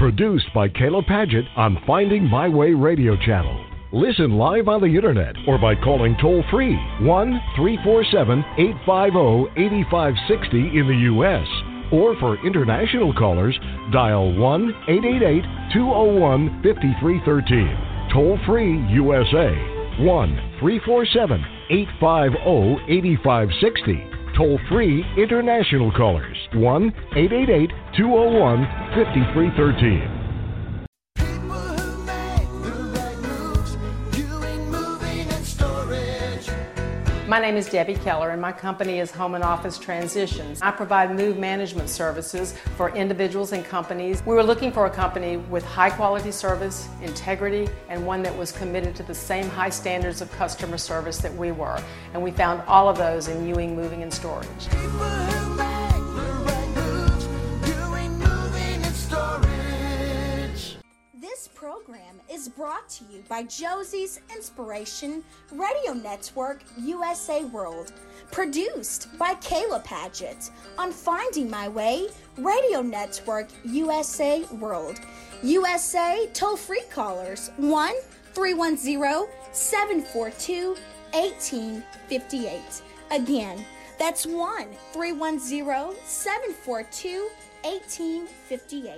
Produced by Kayla Paget on Finding My Way Radio Channel. Listen live on the internet or by calling toll-free 1-347-850-8560 in the U.S. Or for international callers, dial 1-888-201-5313. Toll-free USA, 1-347-850-8560. Toll-free international callers, 1-888-201-5313. My name is Debbie Keller, and my company is Home and Office Transitions. I provide move management services for individuals and companies. We were looking for a company with high quality service, integrity, and one that was committed to the same high standards of customer service that we were. And we found all of those in Ewing Moving and Storage. This program is brought to you by Josie's Inspiration Radio Network USA World, produced by Kayla Paget on Finding My Way Radio Network USA World. USA toll-free callers 1-310-742-1858. Again, that's 1-310-742-1858.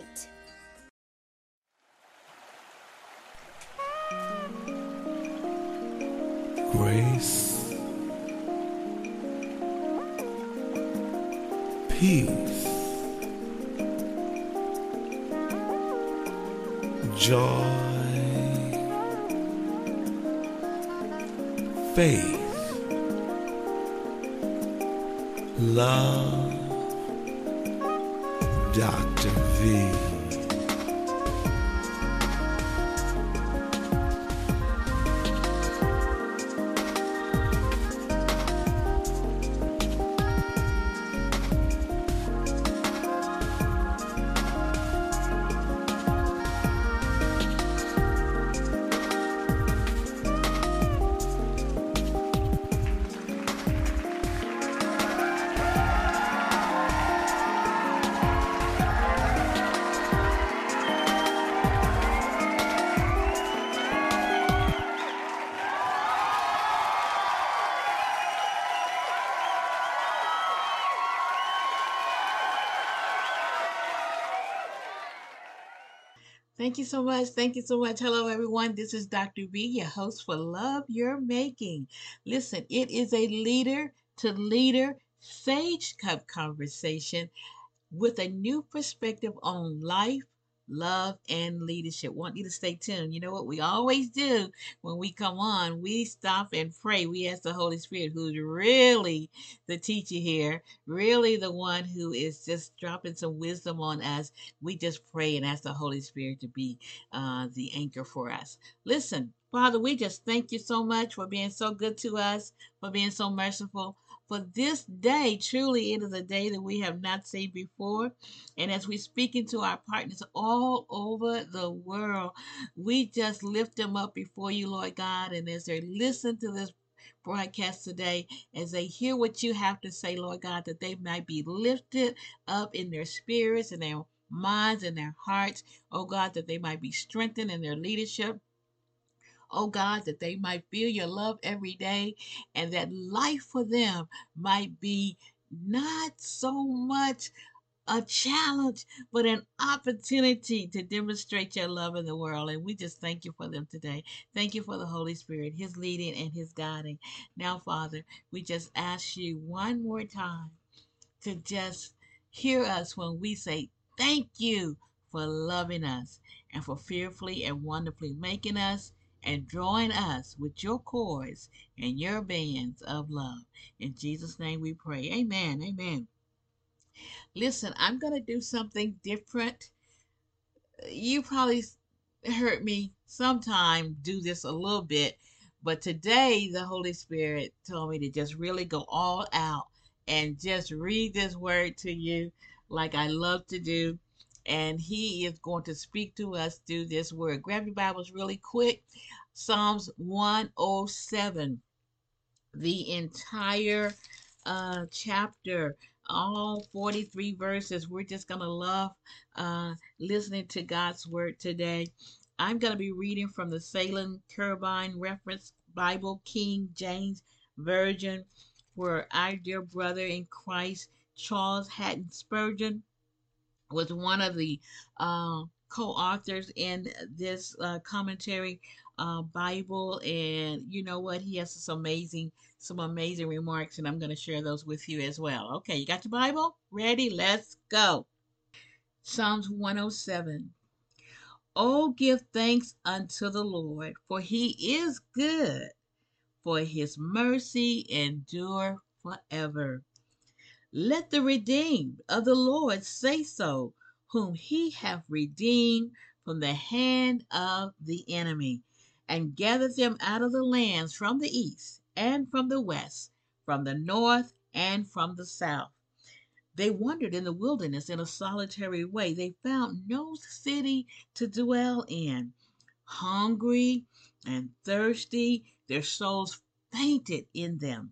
Grace, peace, joy, faith, love, Dr. V. Thank you so much. Thank you so much. Hello, everyone. This is Dr. B, your host for Love Your Making. Listen, it is a leader to leader Sage Cup conversation with a new perspective on life, love, and leadership. Want you to stay tuned. You know what we always do when we come on? We stop and pray. We ask the Holy Spirit, who's really the teacher here, really the one who is just dropping some wisdom on us. We just pray and ask the Holy Spirit to be the anchor for us. Listen, Father, we just thank you so much for being so good to us, for being so merciful. For this day, truly it is a day that we have not seen before. And as we speak into our partners all over the world, we just lift them up before you, Lord God. And as they listen to this broadcast today, as they hear what you have to say, Lord God, that they might be lifted up in their spirits and their minds and their hearts. Oh God, that they might be strengthened in their leadership. Oh God, that they might feel your love every day, and that life for them might be not so much a challenge, but an opportunity to demonstrate your love in the world. And we just thank you for them today. Thank you for the Holy Spirit, his leading and his guiding. Now, Father, we just ask you one more time to just hear us when we say thank you for loving us and for fearfully and wonderfully making us and drawing us with your cords and your bands of love. In Jesus' name we pray. Amen. Amen. Listen, I'm going to do something different. You probably heard me sometime do this a little bit, but today the Holy Spirit told me to just really go all out and just read this word to you like I love to do. And he is going to speak to us through this word. Grab your Bibles really quick. Psalms 107, the entire chapter. all 43 verses. We're just going to love listening to God's word today. I'm going to be reading from the Salem Turbine Reference Bible, King James Version, where our dear brother in Christ, Charles Hatton Spurgeon, was one of the co-authors in this commentary Bible. And you know what? He has some amazing remarks, and I'm going to share those with you as well. Okay, you got your Bible? Ready? Let's go. Psalms 107. Oh, give thanks unto the Lord, for he is good, for his mercy endure forever. Let the redeemed of the Lord say so, whom he hath redeemed from the hand of the enemy, and gathered them out of the lands from the east and from the west, from the north and from the south. They wandered in the wilderness in a solitary way. They found no city to dwell in. Hungry and thirsty, their souls fainted in them.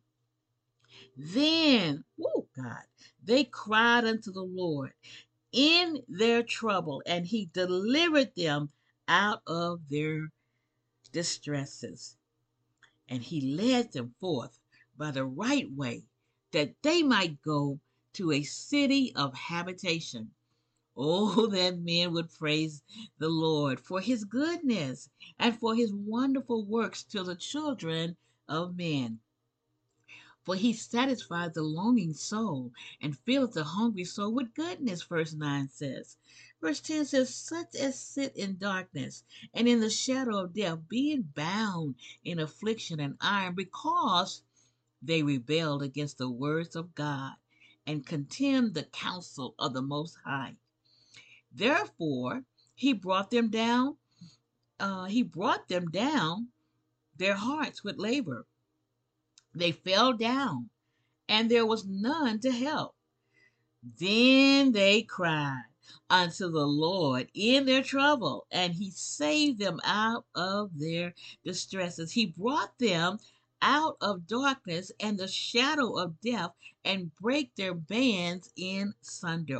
Then, God, they cried unto the Lord in their trouble, and he delivered them out of their distresses. And he led them forth by the right way, that they might go to a city of habitation. Oh, that men would praise the Lord for his goodness and for his wonderful works to the children of men. For he satisfied the longing soul and filleth the hungry soul with goodness, verse 9 says. Verse 10 says, such as sit in darkness and in the shadow of death, being bound in affliction and iron, because they rebelled against the words of God and contemned the counsel of the Most High. Therefore, he brought them down their hearts with labor. They fell down, and there was none to help. Then they cried unto the Lord in their trouble, and he saved them out of their distresses. He brought them out of darkness and the shadow of death, and break their bands in sunder.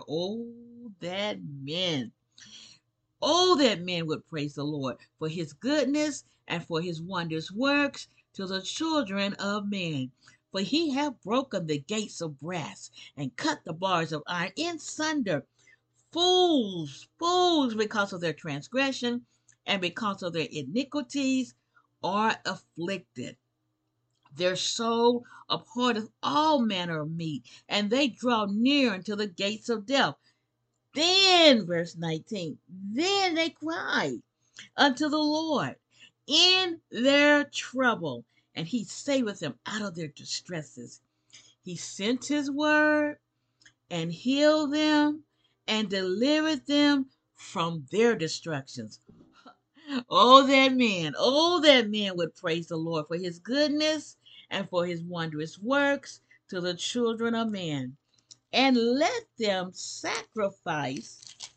Oh, that men would praise the Lord for his goodness and for his wondrous works to the children of men. For he hath broken the gates of brass and cut the bars of iron in sunder. Fools, because of their transgression and because of their iniquities, are afflicted. Their soul abhorreth all manner of meat, and they draw near unto the gates of death. Then, verse 19, then they cried unto the Lord in their trouble, and he saveth them out of their distresses. He sent his word and healed them and delivered them from their destructions. Oh, that man would praise the Lord for his goodness and for his wondrous works to the children of men. And let them sacrifice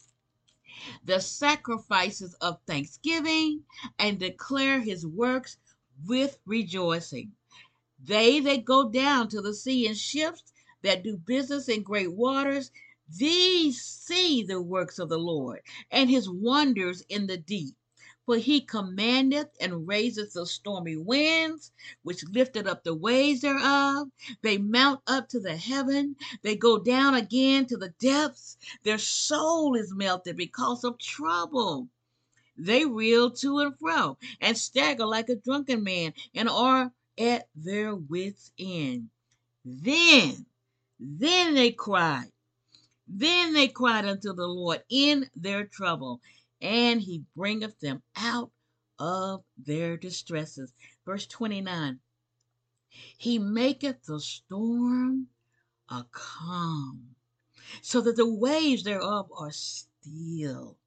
the sacrifices of thanksgiving and declare his works with rejoicing. They that go down to the sea in ships, that do business in great waters, these see the works of the Lord and his wonders in the deep. For he commandeth and raiseth the stormy winds, which lifted up the waves thereof. They mount up to the heaven. They go down again to the depths. Their soul is melted because of trouble. They reel to and fro and stagger like a drunken man and are at their wits' end. Then they cried. Then they cried unto the Lord in their trouble, and he bringeth them out of their distresses. Verse 29. He maketh the storm a calm, so that the waves thereof are still.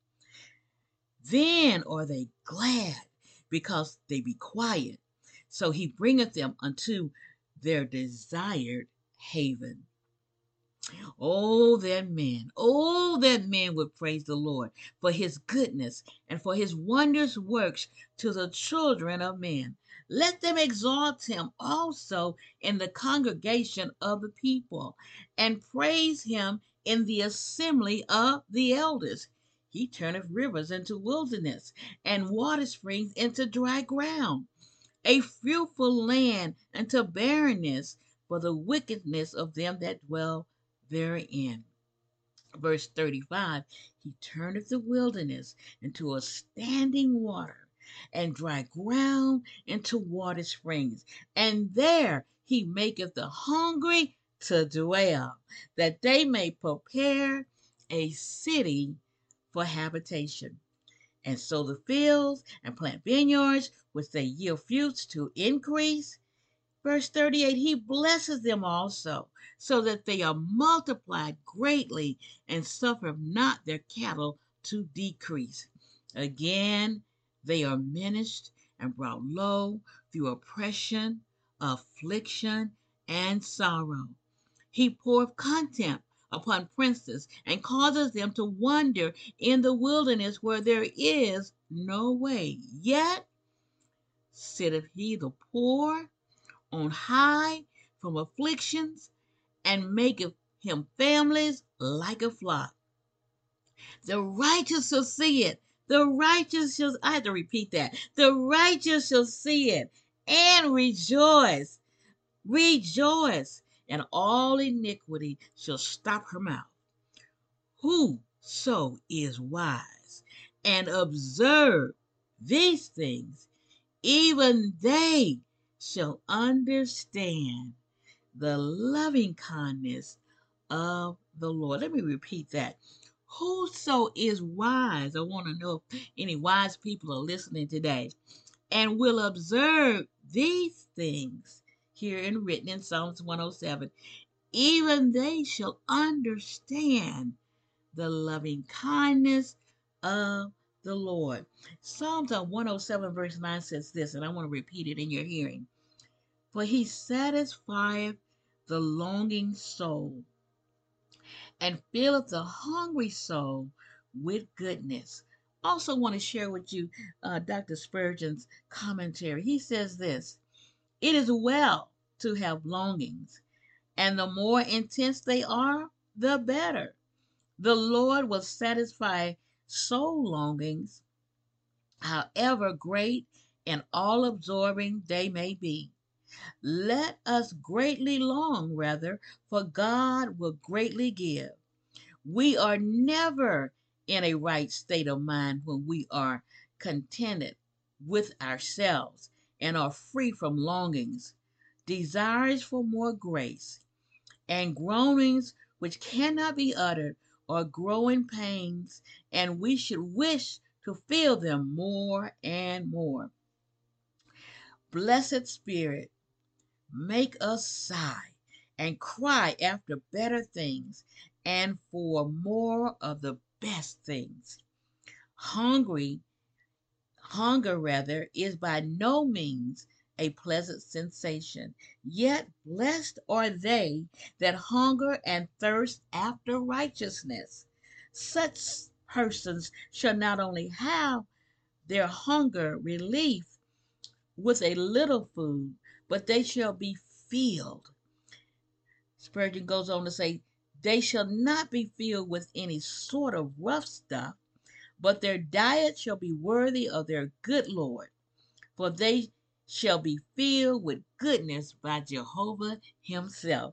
Then are they glad, because they be quiet. So he bringeth them unto their desired haven. Oh, that man would praise the Lord for his goodness and for his wondrous works to the children of men. Let them exalt him also in the congregation of the people, and praise him in the assembly of the elders. He turneth rivers into wilderness, and water springs into dry ground, a fruitful land unto barrenness, for the wickedness of them that dwell therein. Verse 35, he turneth the wilderness into a standing water, and dry ground into water springs. And there he maketh the hungry to dwell, that they may prepare a city for habitation, and sow the fields and plant vineyards, which they yield fruits to increase. Verse 38, he blesses them also, so that they are multiplied greatly, and suffer not their cattle to decrease. Again, they are menaced and brought low through oppression, affliction, and sorrow. He poureth contempt upon princes, and causes them to wander in the wilderness where there is no way. Yet sitteth he the poor on high from afflictions, and maketh him families like a flock. The righteous shall see it. The righteous shall, I have to repeat that. The righteous shall see it and rejoice. Rejoice. And all iniquity shall stop her mouth. Whoso is wise and observe these things, even they shall understand the loving kindness of the Lord. Let me repeat that. Whoso is wise, I want to know if any wise people are listening today, and will observe these things here and written in Psalms 107, even they shall understand the loving kindness of the Lord. Psalms 107 verse 9 says this, and I want to repeat it in your hearing. For he satisfieth the longing soul, and filleth the hungry soul with goodness. Also want to share with you Dr. Spurgeon's commentary. He says this, it is well to have longings, and the more intense they are, the better. The Lord will satisfy soul longings, however great and all-absorbing they may be. Let us greatly long, rather, for God will greatly give. We are never in a right state of mind when we are contented with ourselves and are free from longings, desires for more grace, and groanings which cannot be uttered, or growing pains, and we should wish to feel them more and more. Blessed Spirit, make us sigh and cry after better things and for more of the best things. Hunger is by no means a pleasant sensation, yet blessed are they that hunger and thirst after righteousness. Such persons shall not only have their hunger relief with a little food, but they shall be filled. Spurgeon goes on to say, they shall not be filled with any sort of rough stuff, but their diet shall be worthy of their good Lord, for they shall be filled with goodness by Jehovah himself.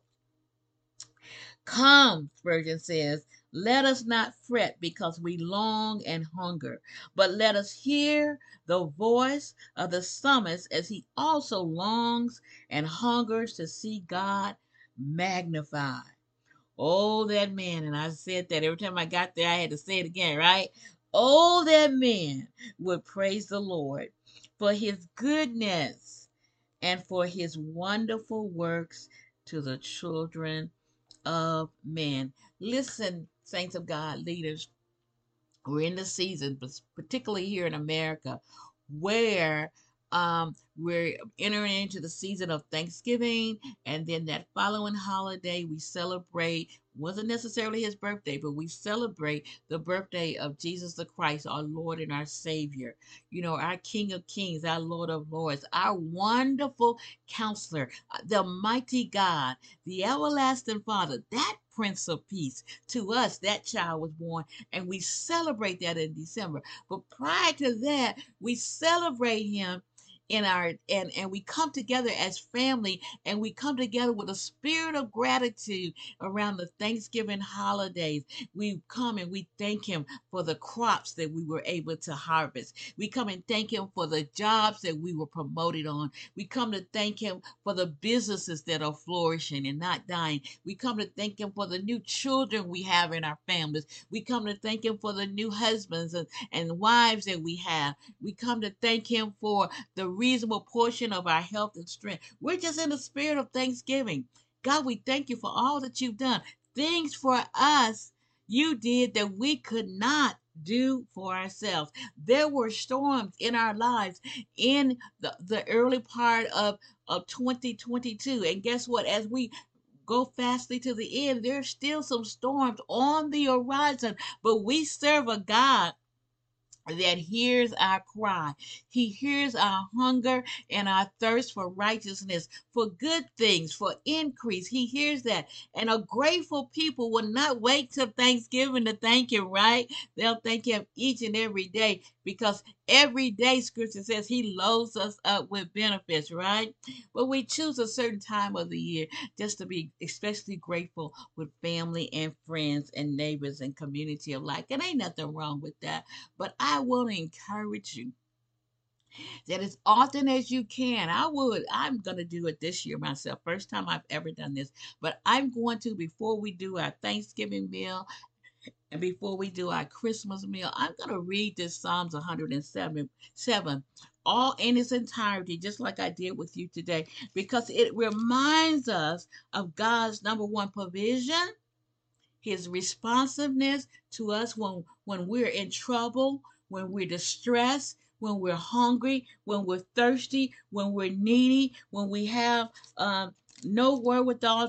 Come, Spurgeon says, let us not fret because we long and hunger, but let us hear the voice of the psalmist as he also longs and hungers to see God magnified. Oh, that man, and I said that every time I got there, I had to say it again, right? Oh, that man would praise the Lord for his goodness and for his wonderful works to the children of men. Listen, saints of God, leaders, we're in the season, but particularly here in America, where We're entering into the season of Thanksgiving, and then that following holiday, we celebrate, wasn't necessarily his birthday, but we celebrate the birthday of Jesus the Christ, our Lord and our Savior. You know, our King of Kings, our Lord of Lords, our wonderful counselor, the mighty God, the everlasting Father, that Prince of Peace. To us, that child was born, and we celebrate that in December. But prior to that, we celebrate him in our and we come together as family, and we come together with a spirit of gratitude around the Thanksgiving holidays. We come and we thank him for the crops that we were able to harvest. We come and thank him for the jobs that we were promoted on. We come to thank him for the businesses that are flourishing and not dying. We come to thank him for the new children we have in our families. We come to thank him for the new husbands and wives that we have. We come to thank him for the reasonable portion of our health and strength. We're just in the spirit of Thanksgiving. God, we thank you for all that you've done. Things for us you did that we could not do for ourselves. There were storms in our lives in the early part of 2022. And guess what? As we go fastly to the end, there's still some storms on the horizon, but we serve a God that hears our cry. He hears our hunger and our thirst for righteousness, for good things, for increase. He hears that. And a grateful people will not wait till Thanksgiving to thank him, right? They'll thank him each and every day, because every day scripture says he loads us up with benefits, right? But we choose a certain time of the year just to be especially grateful with family and friends and neighbors and community alike. And ain't nothing wrong with that. But I want to encourage you that as often as you can, I'm going to do it this year myself. First time I've ever done this. But I'm going to, before we do our Thanksgiving meal and before we do our Christmas meal, I'm going to read this Psalms 107 all in its entirety, just like I did with you today, because it reminds us of God's number one provision, his responsiveness to us when we're in trouble, when we're distressed, when we're hungry, when we're thirsty, when we're needy, when we have no wherewithal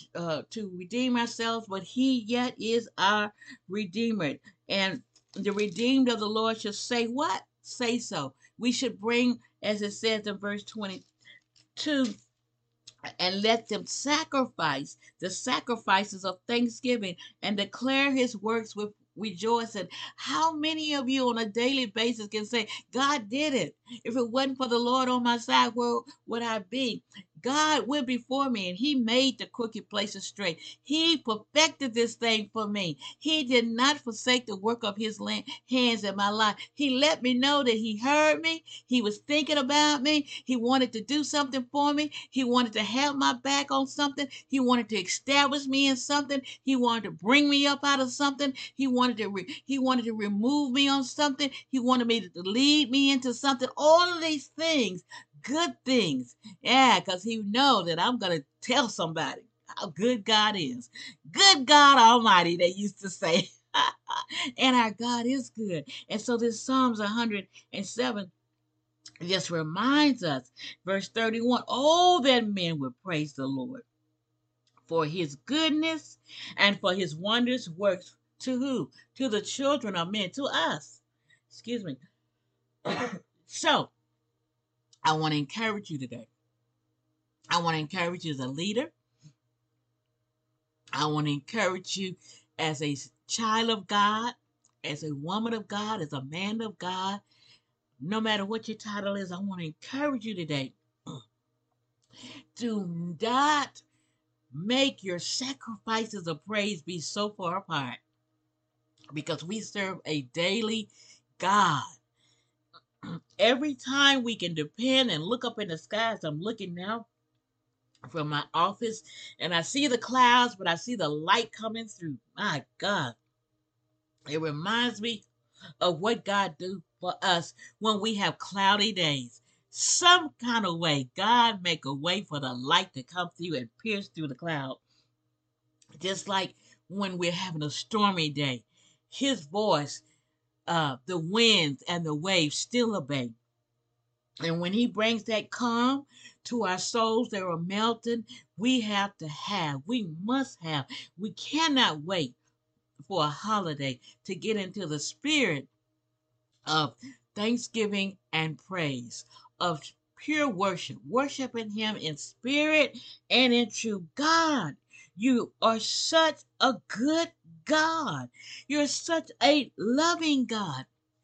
to redeem ourselves, but he yet is our Redeemer. And the redeemed of the Lord should say what? Say so. We should bring, as it says in verse 22, and let them sacrifice the sacrifices of thanksgiving and declare his works with rejoicing. How many of you on a daily basis can say, God did it? If it wasn't for the Lord on my side, where would I be? God went before me and he made the crooked places straight. He perfected this thing for me. He did not forsake the work of his hands in my life. He let me know that he heard me. He was thinking about me. He wanted to do something for me. He wanted to have my back on something. He wanted to establish me in something. He wanted to bring me up out of something. He wanted to remove me on something. He wanted me to lead me into something. All of these things, good things. Yeah, because he know that I'm going to tell somebody how good God is. Good God Almighty, they used to say. And our God is good. And so this Psalms 107 just reminds us, verse 31, oh, that men would praise the Lord for his goodness and for his wondrous works. To who? To the children of men, to us. Excuse me. So, I want to encourage you today. I want to encourage you as a leader. I want to encourage you as a child of God, as a woman of God, as a man of God. No matter what your title is, I want to encourage you today. Do not make your sacrifices of praise be so far apart, because we serve a daily God. Every time we can depend and look up in the skies. I'm looking now from my office and I see the clouds, but I see the light coming through. My God. It reminds me of what God do for us when we have cloudy days. Some kind of way, God make a way for the light to come through and pierce through the cloud. Just like when we're having a stormy day, his voice, the winds and the waves still obey. And when he brings that calm to our souls that are melting, we must have, we cannot wait for a holiday to get into the spirit of thanksgiving and praise, of pure worship, worshiping him in spirit and in truth. God, you are such a good God. You're such a loving God.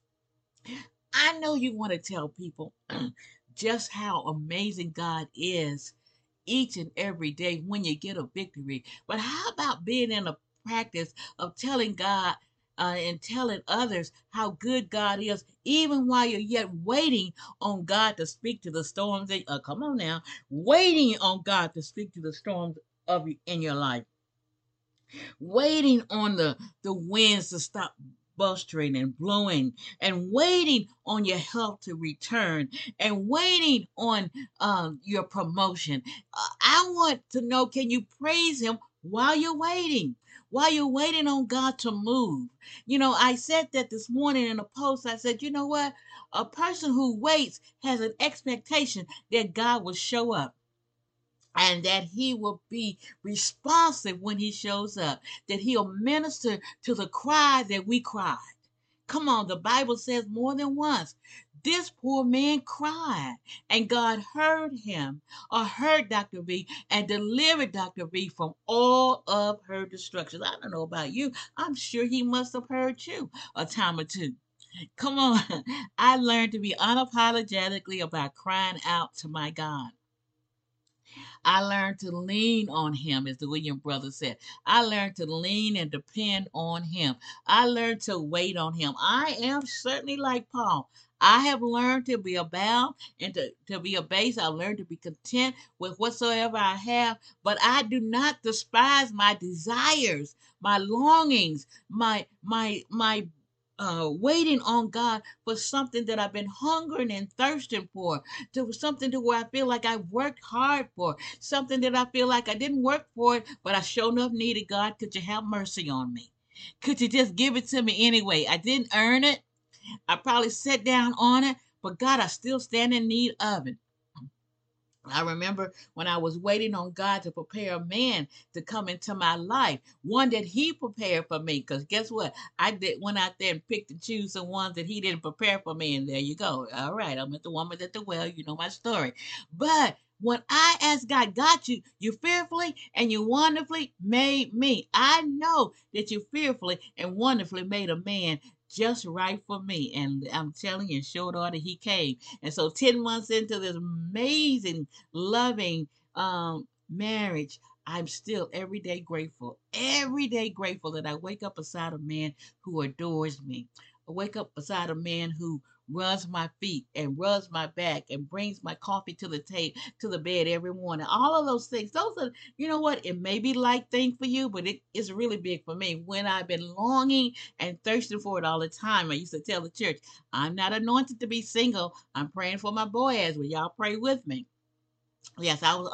I know you want to tell people just how amazing God is each and every day when you get a victory. But how about being in a practice of telling God and telling others how good God is, even while you're yet waiting on God to speak to the storms? Come on now, waiting on God to speak to the storms in your life, waiting on the winds to stop blustering and blowing, and waiting on your health to return, and waiting on your promotion. I want to know, can you praise him while you're waiting? While you're waiting on God to move. I said that this morning in a post. I said, you know what? A person who waits has an expectation that God will show up, and that he will be responsive when he shows up, that he'll minister to the cry that we cried. Come on, the Bible says more than once, this poor man cried, and God heard him, or heard Dr. V, and delivered Dr. V from all of her destructions. I don't know about you. I'm sure he must have heard you a time or two. Come on. I learned to be unapologetically about crying out to my God. I learned to lean on him, as the William brothers said. I learned to lean and depend on him. I learned to wait on him. I am certainly like Paul. I have learned to be abound and to be abased. I learned to be content with whatsoever I have, but I do not despise my desires, my longings, my waiting on God for something that I've been hungering and thirsting for, to something to where I feel like I worked hard for, something that I feel like I didn't work for it, but I sure enough needed. God, could you have mercy on me? Could you just give it to me anyway? I didn't earn it. I probably sat down on it, but God, I still stand in need of it. I remember when I was waiting on God to prepare a man to come into my life, one that he prepared for me. Because guess what? Went out there and picked and choose the ones that he didn't prepare for me. And there you go. All right, I'm at the woman at the well. You know my story. But when I asked God, you fearfully and you wonderfully made me. I know that you fearfully and wonderfully made a man just right for me. And I'm telling you, in short order, he came. And so 10 months into this amazing, loving marriage, I'm still every day grateful that I wake up beside a man who adores me. I wake up beside a man who rubs my feet and rubs my back and brings my coffee to to the bed every morning. All of those things. Those are, you know what? It may be light thing for you, but it's really big for me. When I've been longing and thirsting for it all the time, I used to tell the church, I'm not anointed to be single. I'm praying for my Boaz. Will y'all pray with me? Yes, I was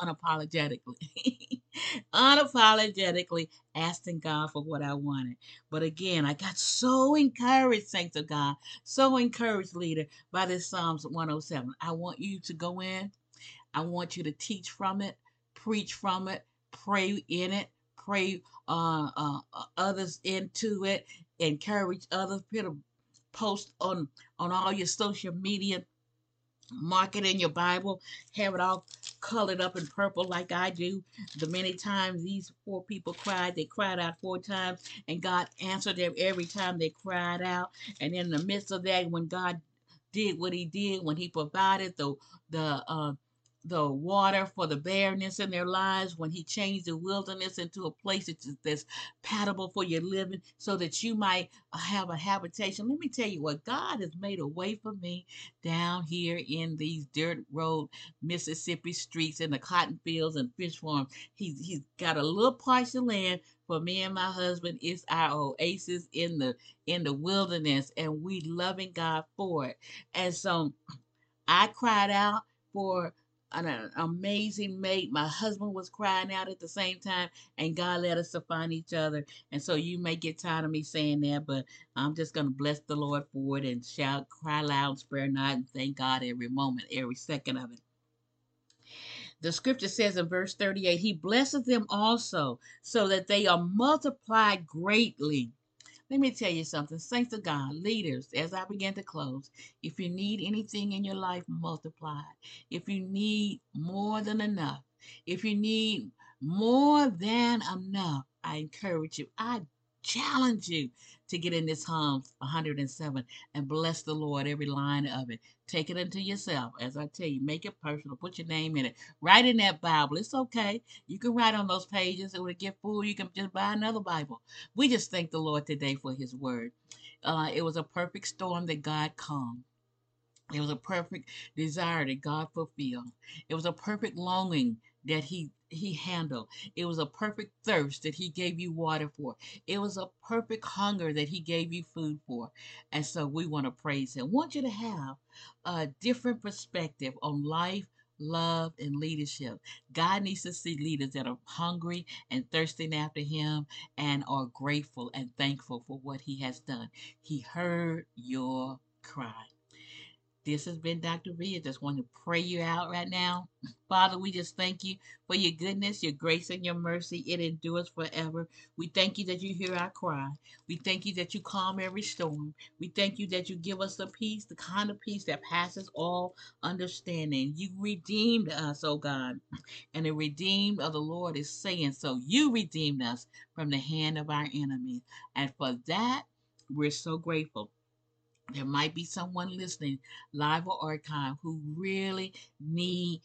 unapologetically asking God for what I wanted. But again, I got so encouraged, saints of God, so encouraged, leader, by this Psalms 107. I want you to go in. I want you to teach from it, preach from it, pray in it, pray others into it, encourage others, put a post on all your social media, mark it in your Bible, have it all colored up in purple like I do. The many times these four people cried, they cried out 4 times, and God answered them every time they cried out. And in the midst of that, when God did what he did, when he provided the the water for the barrenness in their lives, when he changed the wilderness into a place that's palatable for your living so that you might have a habitation. Let me tell you what, God has made a way for me down here in these dirt road Mississippi streets, in the cotton fields and fish farms. He's got a little parcel of land for me and my husband. It's our oasis in the wilderness, and we loving God for it. And so I cried out for an amazing mate. My husband was crying out at the same time, and God led us to find each other. And so you may get tired of me saying that, but I'm just going to bless the Lord for it and shout, cry loud, spare not, and thank God every moment, every second of it. The scripture says in verse 38, he blesses them also so that they are multiplied greatly. Let me tell you something, saints of God, leaders, as I begin to close, if you need anything in your life, multiply. If you need more than enough, if you need more than enough, I encourage you, I challenge you to get in this Psalm 107 and bless the Lord, every line of it. Take it into yourself. As I tell you, make it personal. Put your name in it. Write in that Bible. It's okay. You can write on those pages. It would get full. You can just buy another Bible. We just thank the Lord today for his word. It was a perfect storm that God calmed. It was a perfect desire that God fulfilled. It was a perfect longing that he handled. It was a perfect thirst that he gave you water for. It was a perfect hunger that he gave you food for. And so we want to praise him. I want you to have a different perspective on life, love, and leadership. God needs to see leaders that are hungry and thirsting after him and are grateful and thankful for what he has done. He heard your cry. This has been Dr. V. I just want to pray you out right now. Father, we just thank you for your goodness, your grace, and your mercy. It endures forever. We thank you that you hear our cry. We thank you that you calm every storm. We thank you that you give us the peace, the kind of peace that passes all understanding. You redeemed us, oh God. And the redeemed of the Lord is saying so. You redeemed us from the hand of our enemies. And for that, we're so grateful. There might be someone listening, live or archive, who really need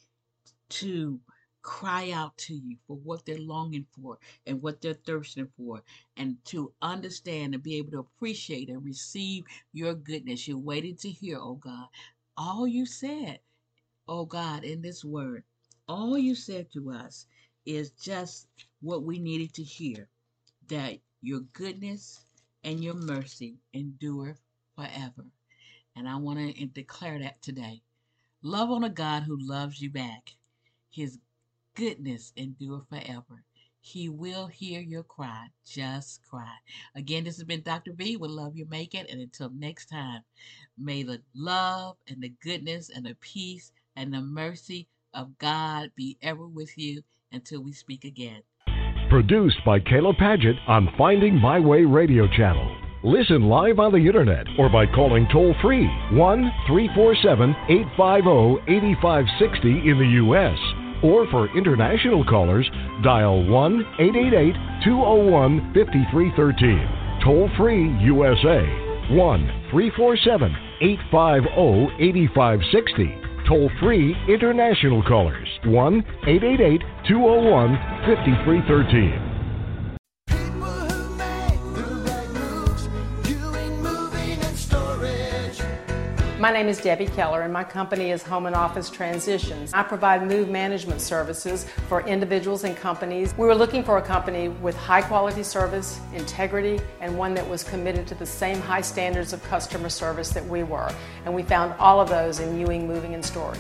to cry out to you for what they're longing for and what they're thirsting for, and to understand and be able to appreciate and receive your goodness. You're waiting to hear, oh God. All you said, oh God, in this word, all you said to us is just what we needed to hear, that your goodness and your mercy endure forever. And I want to declare that today. Love on a God who loves you back. His goodness endure forever. He will hear your cry. Just cry. Again, this has been Dr. V with Love You Make It. And until next time, may the love and the goodness and the peace and the mercy of God be ever with you until we speak again. Produced by Kayla Padgett on Finding My Way Radio Channel. Listen live on the internet or by calling toll-free 1-347-850-8560 in the U.S. Or for international callers, dial 1-888-201-5313. Toll-free USA, 1-347-850-8560. Toll-free international callers, 1-888-201-5313. My name is Debbie Keller, and my company is Home and Office Transitions. I provide move management services for individuals and companies. We were looking for a company with high quality service, integrity, and one that was committed to the same high standards of customer service that we were. And we found all of those in Ewing Moving and Storage.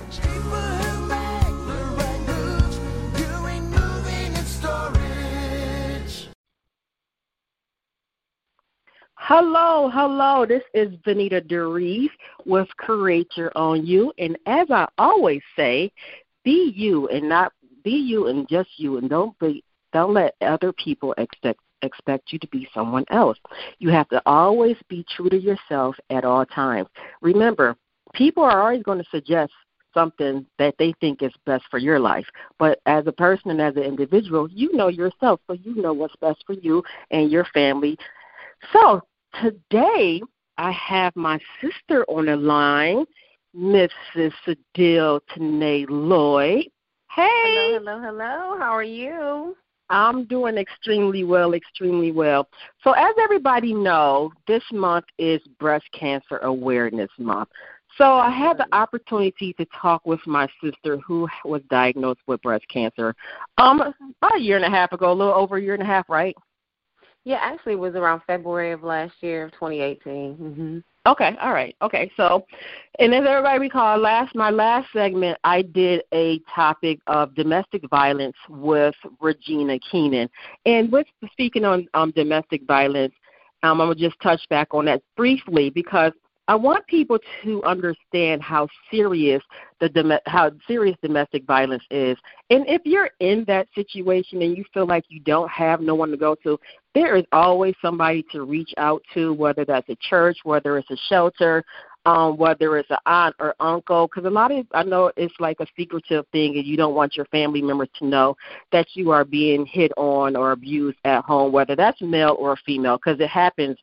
Hello. This is Vanita DeReeve with Create Your Own You. And as I always say, be you and just you. And don't let other people expect you to be someone else. You have to always be true to yourself at all times. Remember, people are always going to suggest something that they think is best for your life. But as a person and as an individual, you know yourself, so you know what's best for you and your family. So today, I have my sister on the line, Mrs. Adele Tanae Lloyd. Hey. Hello. How are you? I'm doing extremely well. So as everybody knows, this month is Breast Cancer Awareness Month. So I had the opportunity to talk with my sister who was diagnosed with breast cancer about a year and a half ago, a little over a year and a half, right? Yeah, actually, it was around February of last year, 2018. Okay, all right. Okay, so, and as everybody recall, my last segment, I did a topic of domestic violence with Regina Keenan. And with speaking on domestic violence, I'm going to just touch back on that briefly because I want people to understand how serious domestic violence is. And if you're in that situation and you feel like you don't have no one to go to, there is always somebody to reach out to, whether that's a church, whether it's a shelter, whether it's an aunt or uncle, because I know it's like a secretive thing and you don't want your family members to know that you are being hit on or abused at home, whether that's male or female, because it happens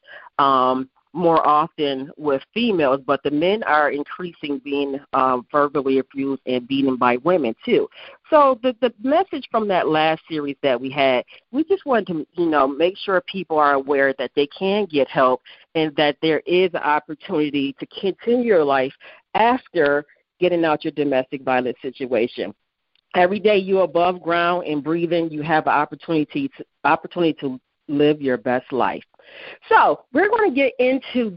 more often with females, but the men are increasing being verbally abused and beaten by women too. So the message from that last series that we had, we just wanted to, make sure people are aware that they can get help and that there is an opportunity to continue your life after getting out your domestic violence situation. Every day you're above ground and breathing, you have an opportunity to live your best life. So we're going to get into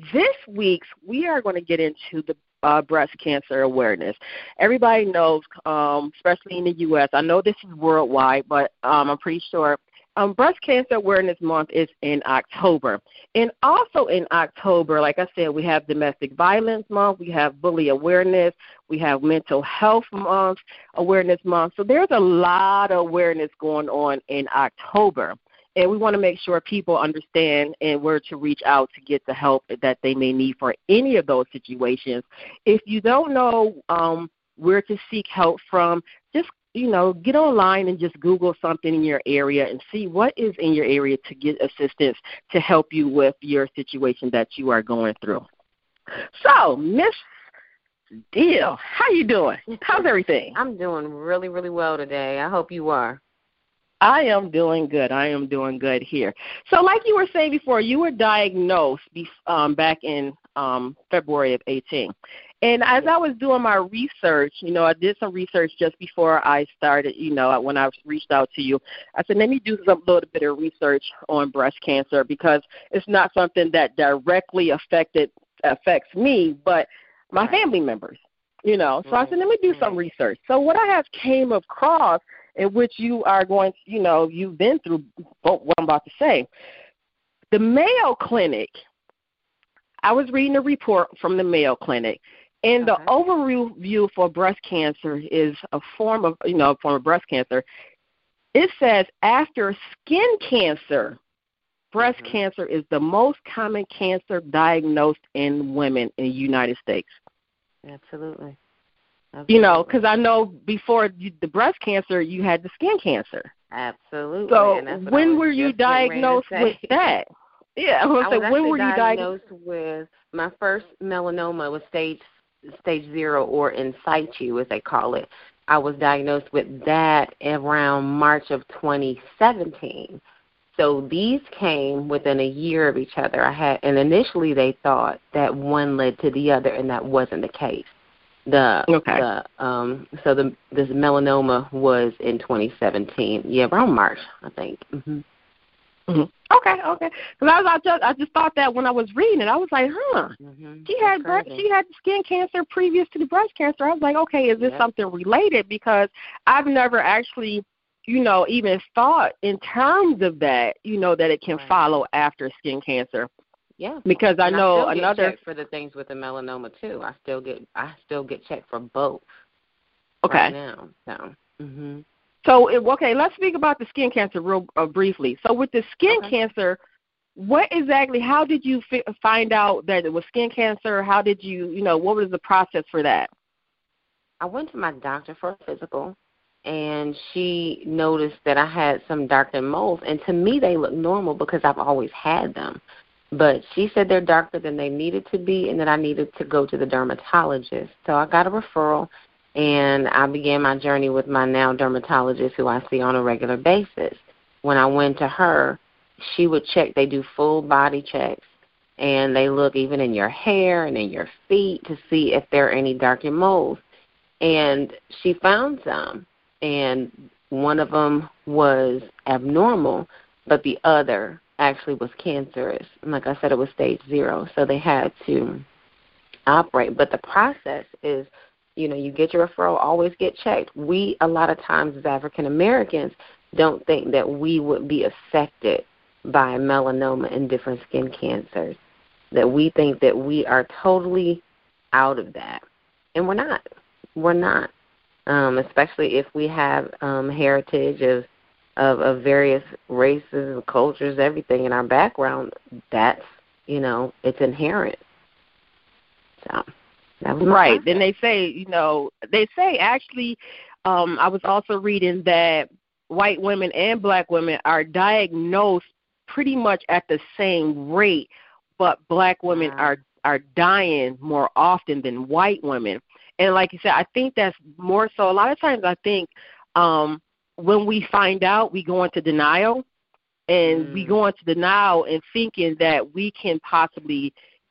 we are going to get into the breast cancer awareness. Everybody knows, especially in the U.S., I know this is worldwide, but I'm pretty sure Breast Cancer Awareness Month is in October. And also in October, like I said, we have Domestic Violence Month, we have Bully Awareness, we have Mental Health Month, Awareness Month. So there's a lot of awareness going on in October. And we want to make sure people understand and where to reach out to get the help that they may need for any of those situations. If you don't know where to seek help from, just, get online and just Google something in your area and see what is in your area to get assistance to help you with your situation that you are going through. So, Miss Deal, how you doing? How's everything? I'm doing really, really well today. I hope you are. I am doing good. Here. So like you were saying before, you were diagnosed back in February of 18. And as I was doing my research, I did some research just before I started, when I reached out to you. I said, let me do a little bit of research on breast cancer because it's not something that directly affects me, but my family members, So I said, let me do some research. So what I have came across in which you are going, you've been through what I'm about to say. The Mayo Clinic, I was reading a report from the Mayo Clinic, and the overview for breast cancer is a form of breast cancer. It says after skin cancer, breast cancer is the most common cancer diagnosed in women in the United States. Absolutely. Because I know before the breast cancer, you had the skin cancer. Absolutely. So when were you diagnosed with that? Yeah, when were you diagnosed with my first melanoma? Was stage 0 or in situ, as they call it. I was diagnosed with that around March of 2017. So these came within a year of each other. And initially they thought that one led to the other, and that wasn't the case. This melanoma was in 2017. Yeah, around March, I think. Okay. Because I just thought that when I was reading it, I was like, she had skin cancer previous to the breast cancer. I was like, okay, is this something related? Because I've never actually, even thought in terms of that, that it can follow after skin cancer. Yeah, because I know I another get for the things with the melanoma too. I still get checked for both. Okay. Right now, so. So let's speak about the skin cancer real briefly. So with the skin cancer, how did you find out that it was skin cancer? How did you, what was the process for that? I went to my doctor for a physical, and she noticed that I had some darkened moles, and to me they look normal because I've always had them. But she said they're darker than they needed to be and that I needed to go to the dermatologist. So I got a referral, and I began my journey with my now dermatologist who I see on a regular basis. When I went to her, she would check. They do full body checks, and they look even in your hair and in your feet to see if there are any darkened moles. And she found some, and one of them was abnormal, but the other actually was cancerous. And like I said, it was stage 0, so they had to operate. But the process is, you get your referral, always get checked. We, a lot of times as African Americans, don't think that we would be affected by melanoma and different skin cancers, that we think that we are totally out of that. And we're not. We're not, especially if we have heritage of various races and cultures, everything in our background. That's, it's inherent. So that was right. Then they say actually, I was also reading that white women and black women are diagnosed pretty much at the same rate, but black women are dying more often than white women. And like you said, I think that's more so. A lot of times I think when we find out, we go into denial, and we go into denial and thinking that we can possibly,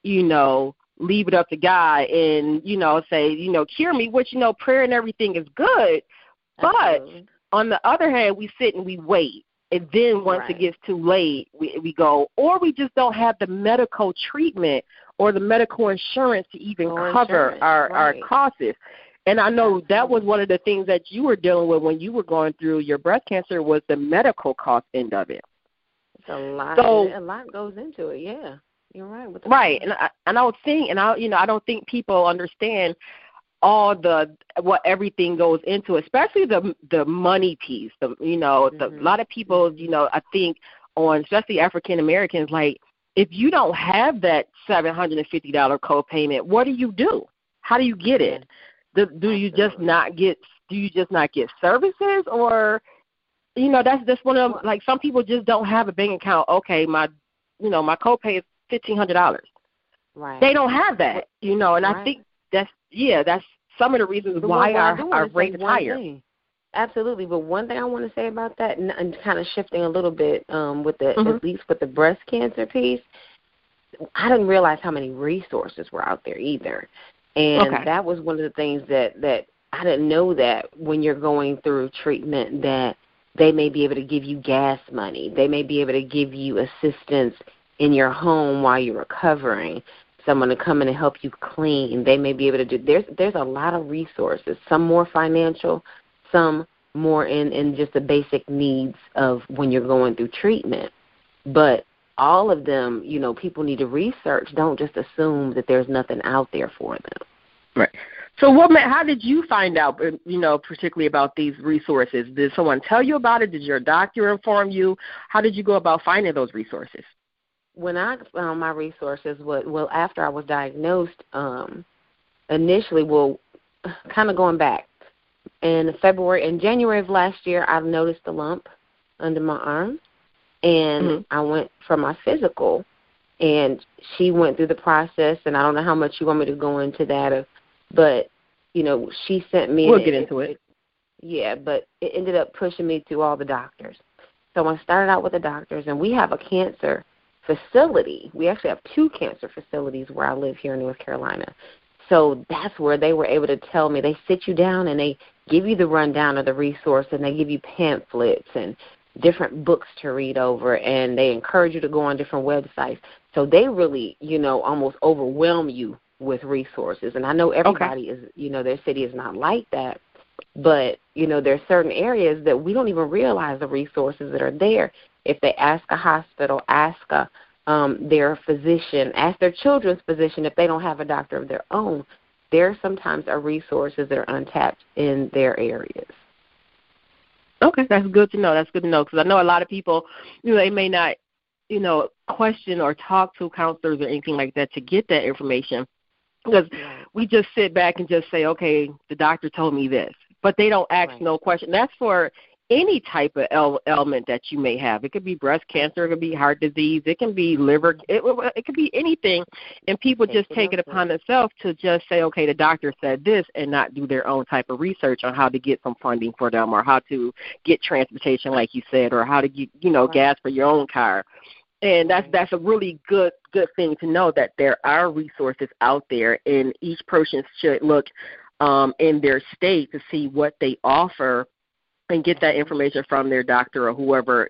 leave it up to God and, say, cure me, which, prayer and everything is good. But on the other hand, we sit and we wait. And then once it gets too late, we go, or we just don't have the medical treatment or the medical insurance to even cover our costs. And I know that was one of the things that you were dealing with when you were going through your breast cancer, was the medical cost end of it. It's a lot. So, a lot goes into it. Yeah, you're right. Right, and I was saying, and I don't think people understand all what everything goes into, especially the money piece. A lot of people, I think especially African Americans, like, if you don't have that $750 copayment, what do you do? How do you get it? Do you just not get services, or that's one of them, like, some people just don't have a bank account. Okay, my copay is $1,500. Right. They don't have that, and I think that's some of the reasons why our rates are higher. Absolutely, but one thing I want to say about that, and kind of shifting a little bit with at least with the breast cancer piece, I didn't realize how many resources were out there either. And that was one of the things that I didn't know, that when you're going through treatment that they may be able to give you gas money. They may be able to give you assistance in your home while you're recovering, someone to come in and help you clean. They may be able to do, there's a lot of resources, some more financial, some more in just the basic needs of when you're going through treatment. But all of them, people need to research. Don't just assume that there's nothing out there for them. Right. So how did you find out, particularly about these resources? Did someone tell you about it? Did your doctor inform you? How did you go about finding those resources? When I found my resources, after I was diagnosed, initially, kind of going back, in January of last year, I noticed a lump under my arm, and I went for my physical, and she went through the process, and I don't know how much you want me to go into that, but, she sent me. We'll get into it. Yeah, but it ended up pushing me to all the doctors. So I started out with the doctors, and we have a cancer facility. We actually have 2 cancer facilities where I live here in North Carolina. So that's where they were able to tell me. They sit you down and they give you the rundown of the resource, and they give you pamphlets and different books to read over, and they encourage you to go on different websites. So they really, almost overwhelm you with resources. And I know everybody is, their city is not like that. But, there's certain areas that we don't even realize the resources that are there. If they ask a hospital, ask their physician, ask their children's physician if they don't have a doctor of their own, there sometimes are resources that are untapped in their areas. Okay, that's good to know. That's good to know, because I know a lot of people, they may not, question or talk to counselors or anything like that to get that information, because we just sit back and just say, okay, the doctor told me this, but they don't ask no question. That's for any type of ailment that you may have. It could be breast cancer, it could be heart disease, it can be liver, it could be anything, and people just take it upon themselves to just say, okay, the doctor said this, and not do their own type of research on how to get some funding for them, or how to get transportation, like you said, or how to get, gas for your own car. And that's a really good thing to know, that there are resources out there, and each person should look in their state to see what they offer and get that information from their doctor or whoever is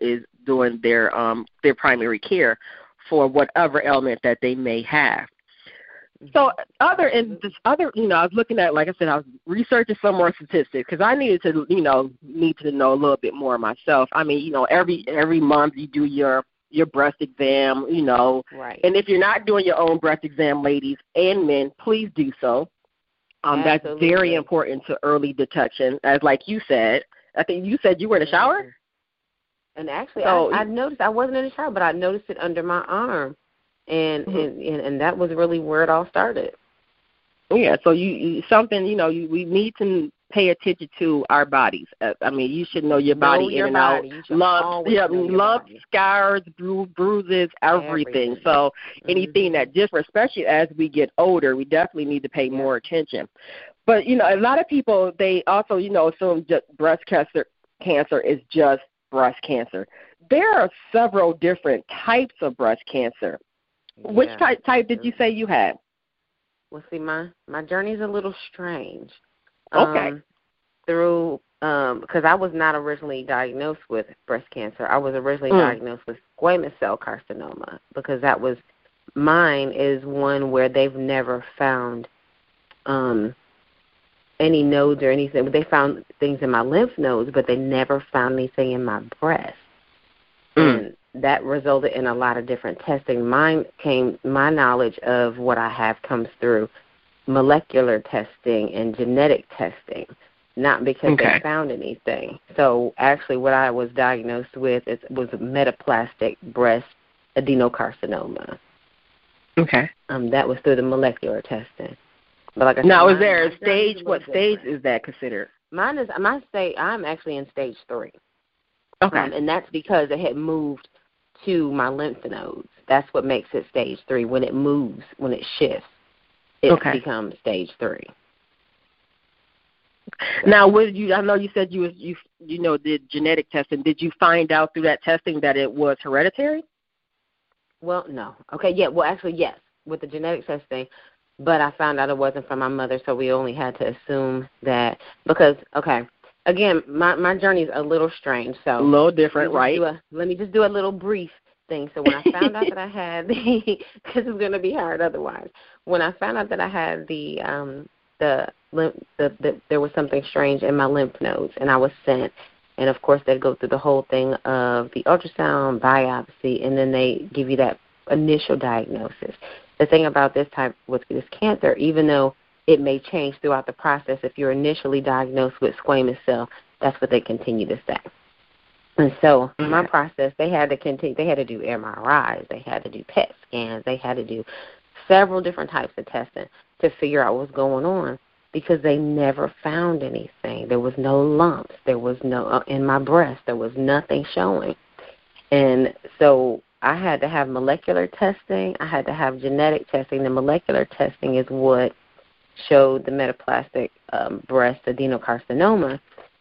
doing their primary care for whatever ailment that they may have. So I was looking at, like I said, I was researching some more statistics because I need to know a little bit more myself. I mean, every month you do your breast exam, Right. And if you're not doing your own breast exam, ladies and men, please do so. That's very important to early detection. As like you said, I think you said you were in the shower. And actually, I noticed I wasn't in the shower, but I noticed it under my arm. And that was really where it all started. Yeah, so we need to pay attention to our bodies. I mean, you should know your body in and out. Lumps, scars, bruises, everything. So anything that different, especially as we get older, we definitely need to pay more attention. But, a lot of people, they also, assume just breast cancer is just breast cancer. There are several different types of breast cancer. Yeah. Which type did you say you had? Well, see, my journey's a little strange. Okay. Because I was not originally diagnosed with breast cancer. I was originally diagnosed with squamous cell carcinoma because mine is one where they've never found any nodes or anything. They found things in my lymph nodes, but they never found anything in my breast. And that resulted in a lot of different testing. My knowledge of what I have comes through molecular testing and genetic testing, not because they found anything. So actually what I was diagnosed with was metaplastic breast adenocarcinoma. Okay. That was through the molecular testing. But like I said, now, is there a stage? What stage is that considered? I'm actually in stage 3. Okay. And that's because it had moved to my lymph nodes. That's what makes it stage 3. When it moves, when it shifts, it becomes stage 3. Now, I know you said you did genetic testing. Did you find out through that testing that it was hereditary? Well, no. Okay, yeah. Well, actually, yes, with the genetic testing. But I found out it wasn't from my mother, so we only had to assume that because, again, my journey is a little strange. So a little different, right? Let me just do a little brief thing. So when I found out that I had because it's going to be hard otherwise. When I found out that I had there was something strange in my lymph nodes, and I was sent, and of course they'd go through the whole thing of the ultrasound, biopsy, and then they give you that initial diagnosis. The thing about this type with this cancer, even though it may change throughout the process, if you're initially diagnosed with squamous cell, that's what they continue to say. And so my process, they had to continue. They had to do MRIs, they had to do PET scans, they had to do several different types of testing to figure out what's going on because they never found anything. There was no lumps. There was no in my breast. There was nothing showing. And so I had to have molecular testing. I had to have genetic testing. The molecular testing is what showed the metaplastic breast adenocarcinoma.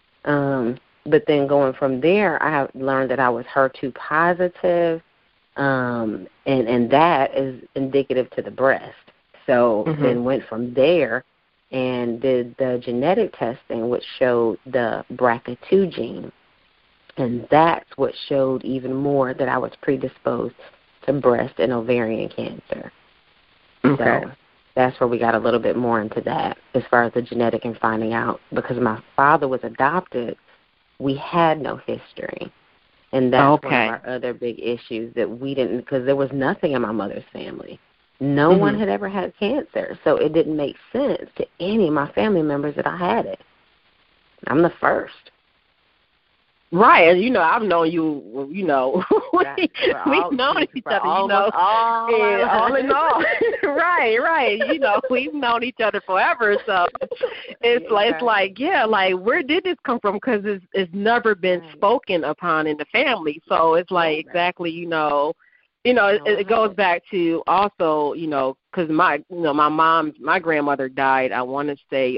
But then going from there, I have learned that I was HER2 positive, and that is indicative to the breast. So then went from there and did the genetic testing, which showed the BRCA2 gene. And that's what showed even more that I was predisposed to breast and ovarian cancer. Okay. So that's where we got a little bit more into that as far as the genetic and finding out. Because my father was adopted, we had no history. And that's one of our other big issues that we didn't, because there was nothing in my mother's family. No one had ever had cancer. So it didn't make sense to any of my family members that I had it. I'm the first. Right, and I've known you. We've known each other. All in all, right. We've known each other forever. So it's like, where did this come from? Because it's never been spoken upon in the family. So it's like it goes back to also because my grandmother died. I want to say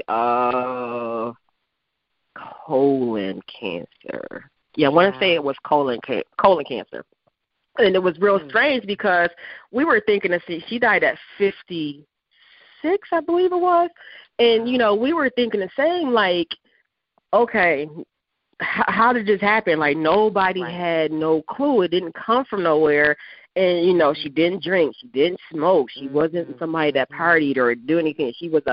colon cancer. Yeah, I want to say it was colon cancer. And it was real strange because we were thinking she died at 56, I believe it was. And, we were thinking the same, like, okay, how did this happen? Like, nobody had no clue. It didn't come from nowhere. And, you know, she didn't drink. She didn't smoke. She wasn't somebody that partied or do anything. She was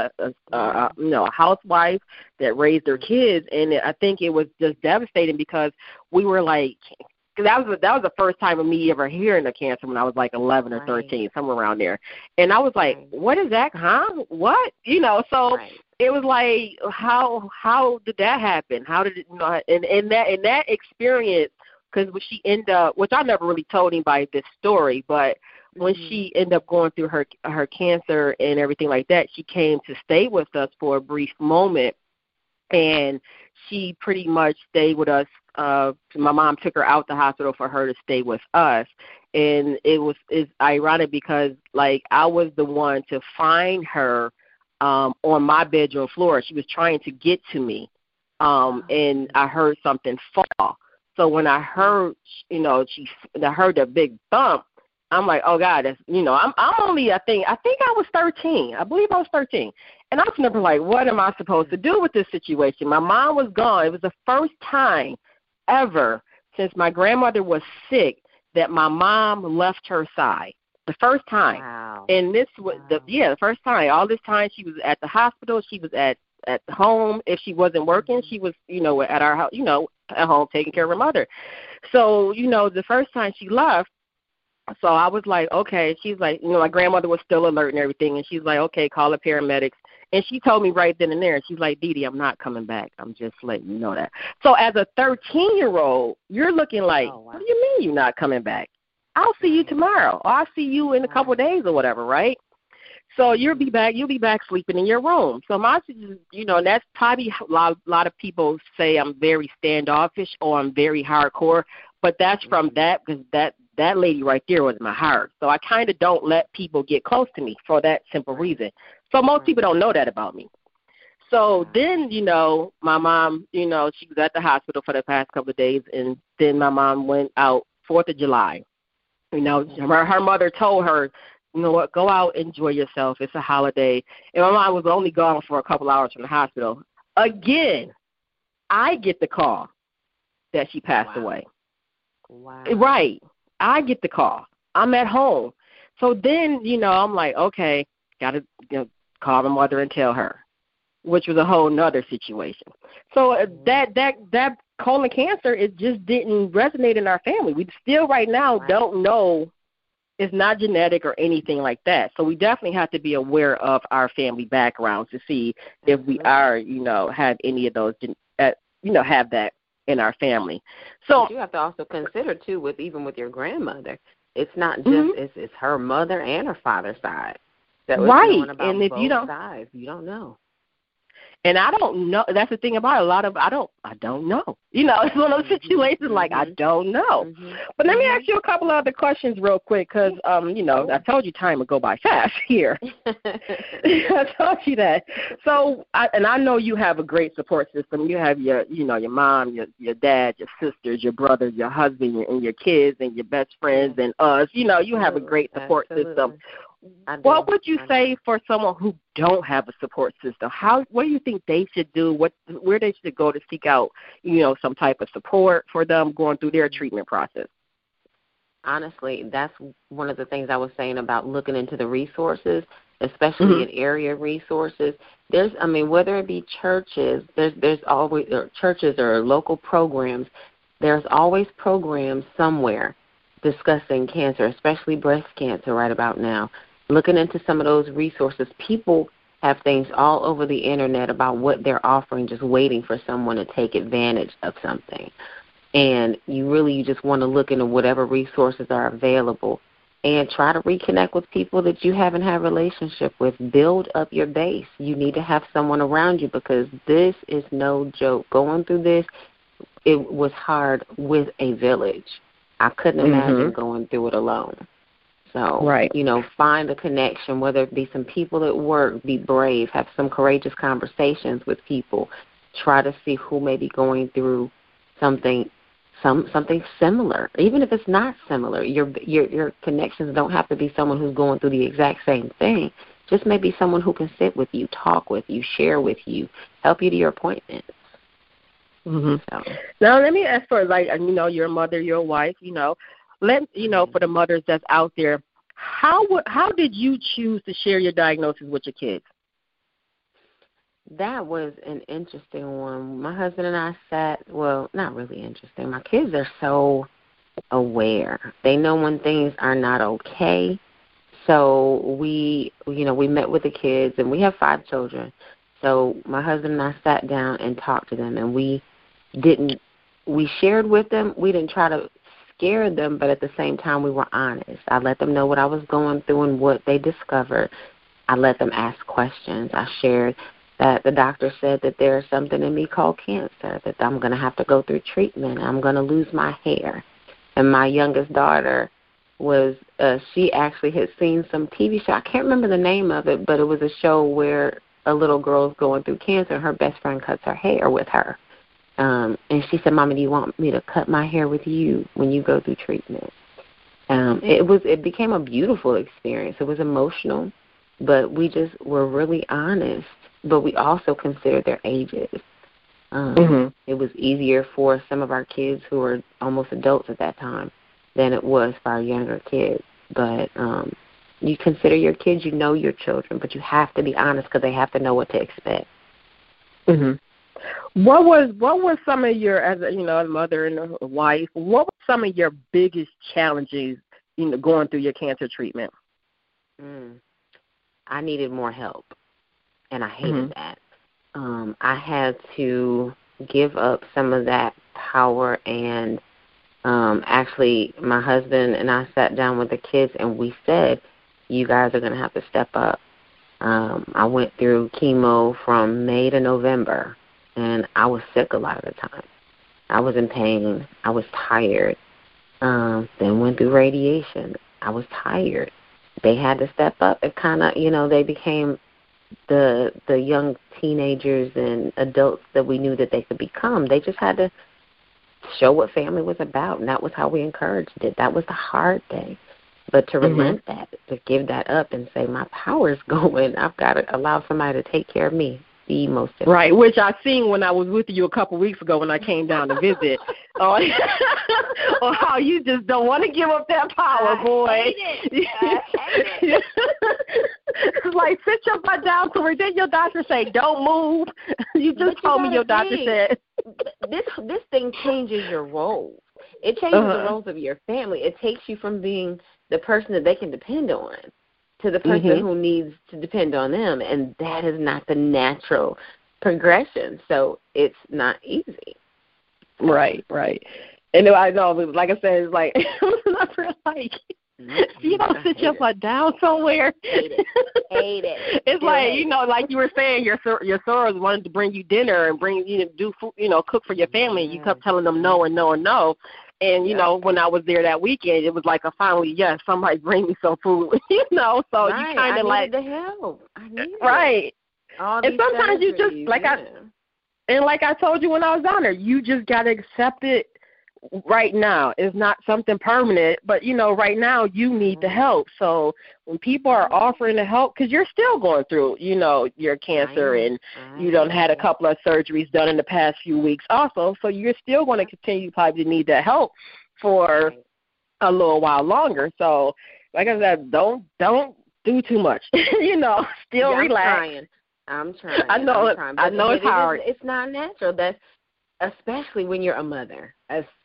a housewife that raised her kids. And I think it was just devastating because we were like, cause that was the first time of me ever hearing of cancer when I was like 11 or 13, somewhere around there. And I was like, what is that? Huh? What? You know, so it was like, how did that happen? How did it, you know, and that experience, because when she ended up, which I never really told anybody this story, but when she ended up going through her cancer and everything like that, she came to stay with us for a brief moment, and she pretty much stayed with us. My mom took her out the hospital for her to stay with us, and it's ironic because, like, I was the one to find her on my bedroom floor. She was trying to get to me, and I heard something fall. So when I heard, you know, I heard a big thump, I'm like, oh God, that's, you know, I'm only, I think I was 13. I believe I was 13. And I was never like, what am I supposed to do with this situation? My mom was gone. It was the first time ever since my grandmother was sick that my mom left her side. The first time. Wow. And this was the first time. All this time she was at the hospital. She was at home. If she wasn't working, she was, you know, at our house, you know, at home taking care of her mother. So, you know, the first time she left, so I was like, okay. She's like, you know, my grandmother was still alert and everything, and she's like, okay, call the paramedics. And she told me right then and there, she's like, Dee, I'm not coming back. I'm just letting you know that. So as a 13-year-old, you're looking like, what do you mean you're not coming back? I'll see you tomorrow, or I'll see you in a couple of days or whatever, right? So you'll be back sleeping in your room. So my, you know, and that's probably a lot of people say I'm very standoffish or I'm very hardcore, but that's from that, because that lady right there was my heart. So I kind of don't let people get close to me for that simple reason. So most people don't know that about me. So then, you know, my mom, you know, she was at the hospital for the past couple of days, and then my mom went out 4th of July. You know, her mother told her, you know what, go out, enjoy yourself. It's a holiday. And my mom was only gone for a couple hours from the hospital. Again, I get the call that she passed away. Wow. Right. I get the call. I'm at home. So then, you know, I'm like, okay, got to, you know, call my mother and tell her, which was a whole nother situation. So that colon cancer, it just didn't resonate in our family. We still right now don't know. It's not genetic or anything like that. So we definitely have to be aware of our family backgrounds to see if we are, you know, have any of those, you know, have that in our family. So but you have to also consider too, with your grandmother, it's not just it's her mother and her father's side. That was right, about and if both you don't, sides, you don't know. And I don't know. That's the thing about it. I don't know. You know, it's one of those situations like I don't know. But let me ask you a couple of other questions real quick, because you know, I told you time would go by fast here. I told you that. So, I know you have a great support system. You have your mom, your dad, your sisters, your brothers, your husband, and your kids, and your best friends, and us. You know, you have a great support system. What would you say for someone who don't have a support system? What do you think they should do? Where they should go to seek out, you know, some type of support for them going through their treatment process? Honestly, that's one of the things I was saying about looking into the resources, especially in area resources. Whether it be churches, there's always churches or local programs. There's always programs somewhere discussing cancer, especially breast cancer right about now. Looking into some of those resources, people have things all over the internet about what they're offering, just waiting for someone to take advantage of something. And you just want to look into whatever resources are available and try to reconnect with people that you haven't had a relationship with. Build up your base. You need to have someone around you, because this is no joke. Going through this, it was hard with a village. I couldn't imagine going through it alone. So, you know, find a connection, whether it be some people at work, be brave, have some courageous conversations with people. Try to see who may be going through something similar. Even if it's not similar, your connections don't have to be someone who's going through the exact same thing. Just maybe someone who can sit with you, talk with you, share with you, help you to your appointments. Mm-hmm. So. Now, let me ask for, like, your mother, your wife, for the mothers that's out there, how did you choose to share your diagnosis with your kids? That was an interesting one. My husband and I not really interesting. My kids are so aware. They know when things are not okay. So we met with the kids, and we have 5 children. So my husband and I sat down and talked to them, and we shared with them. We didn't try to scare them, but at the same time we were honest. I let them know what I was going through and what they discovered. I let them ask questions. I shared that the doctor said that there's something in me called cancer, that I'm going to have to go through treatment. I'm going to lose my hair. And my youngest daughter she actually had seen some TV show. I can't remember the name of it, but it was a show where a little girl's going through cancer, and her best friend cuts her hair with her. And she said, "Mommy, do you want me to cut my hair with you when you go through treatment?" It became a beautiful experience. It was emotional, but we just were really honest. But we also considered their ages. It was easier for some of our kids who were almost adults at that time than it was for our younger kids. But you consider your kids, you know your children, but you have to be honest because they have to know what to expect. Mm-hmm. What was some of your, as a mother and a wife, what were some of your biggest challenges going through your cancer treatment? I needed more help, and I hated that. I had to give up some of that power, and actually my husband and I sat down with the kids, and we said, you guys are going to have to step up. I went through chemo from May to November, and I was sick a lot of the time. I was in pain. I was tired. Then went through radiation. I was tired. They had to step up. It kind of, they became the young teenagers and adults that we knew that they could become. They just had to show what family was about, and that was how we encouraged it. That was the hard thing. But to relent that, to give that up and say, my power is going, I've got to allow somebody to take care of me, the most important. Right, which I seen when I was with you a couple weeks ago when I came down to visit. Or how you just don't want to give up that power, boy. I hate it. It's like, sit your butt down somewhere. Then your doctor say, don't move. You just told me your doctor said. This thing changes your roles. It changes the roles of your family. It takes you from being the person that they can depend on to the person who needs to depend on them, and that is not the natural progression. So it's not easy. Right. And I know, like I said, it's like, like, you don't sit your butt down somewhere. Hate it. It's like, like you were saying, your sorors wanted to bring you dinner and bring you to do food, cook for your family. And you kept telling them no and no and no. And, when I was there that weekend, it was like a finally, yes, somebody bring me some food, so right. you kind of like. I needed the help. I needed right. All and sometimes you just, like I told you when I was down there, you just got to accept it right now. It's not something permanent, but, right now you need the help. So when people are offering the help, because you're still going through, your cancer and you done had a couple of surgeries done in the past few weeks also, so you're still going to continue probably to need that help for a little while longer. So like I said, don't do too much, still relax. I'm trying. I know it's hard. It's not natural. That's especially when you're a mother.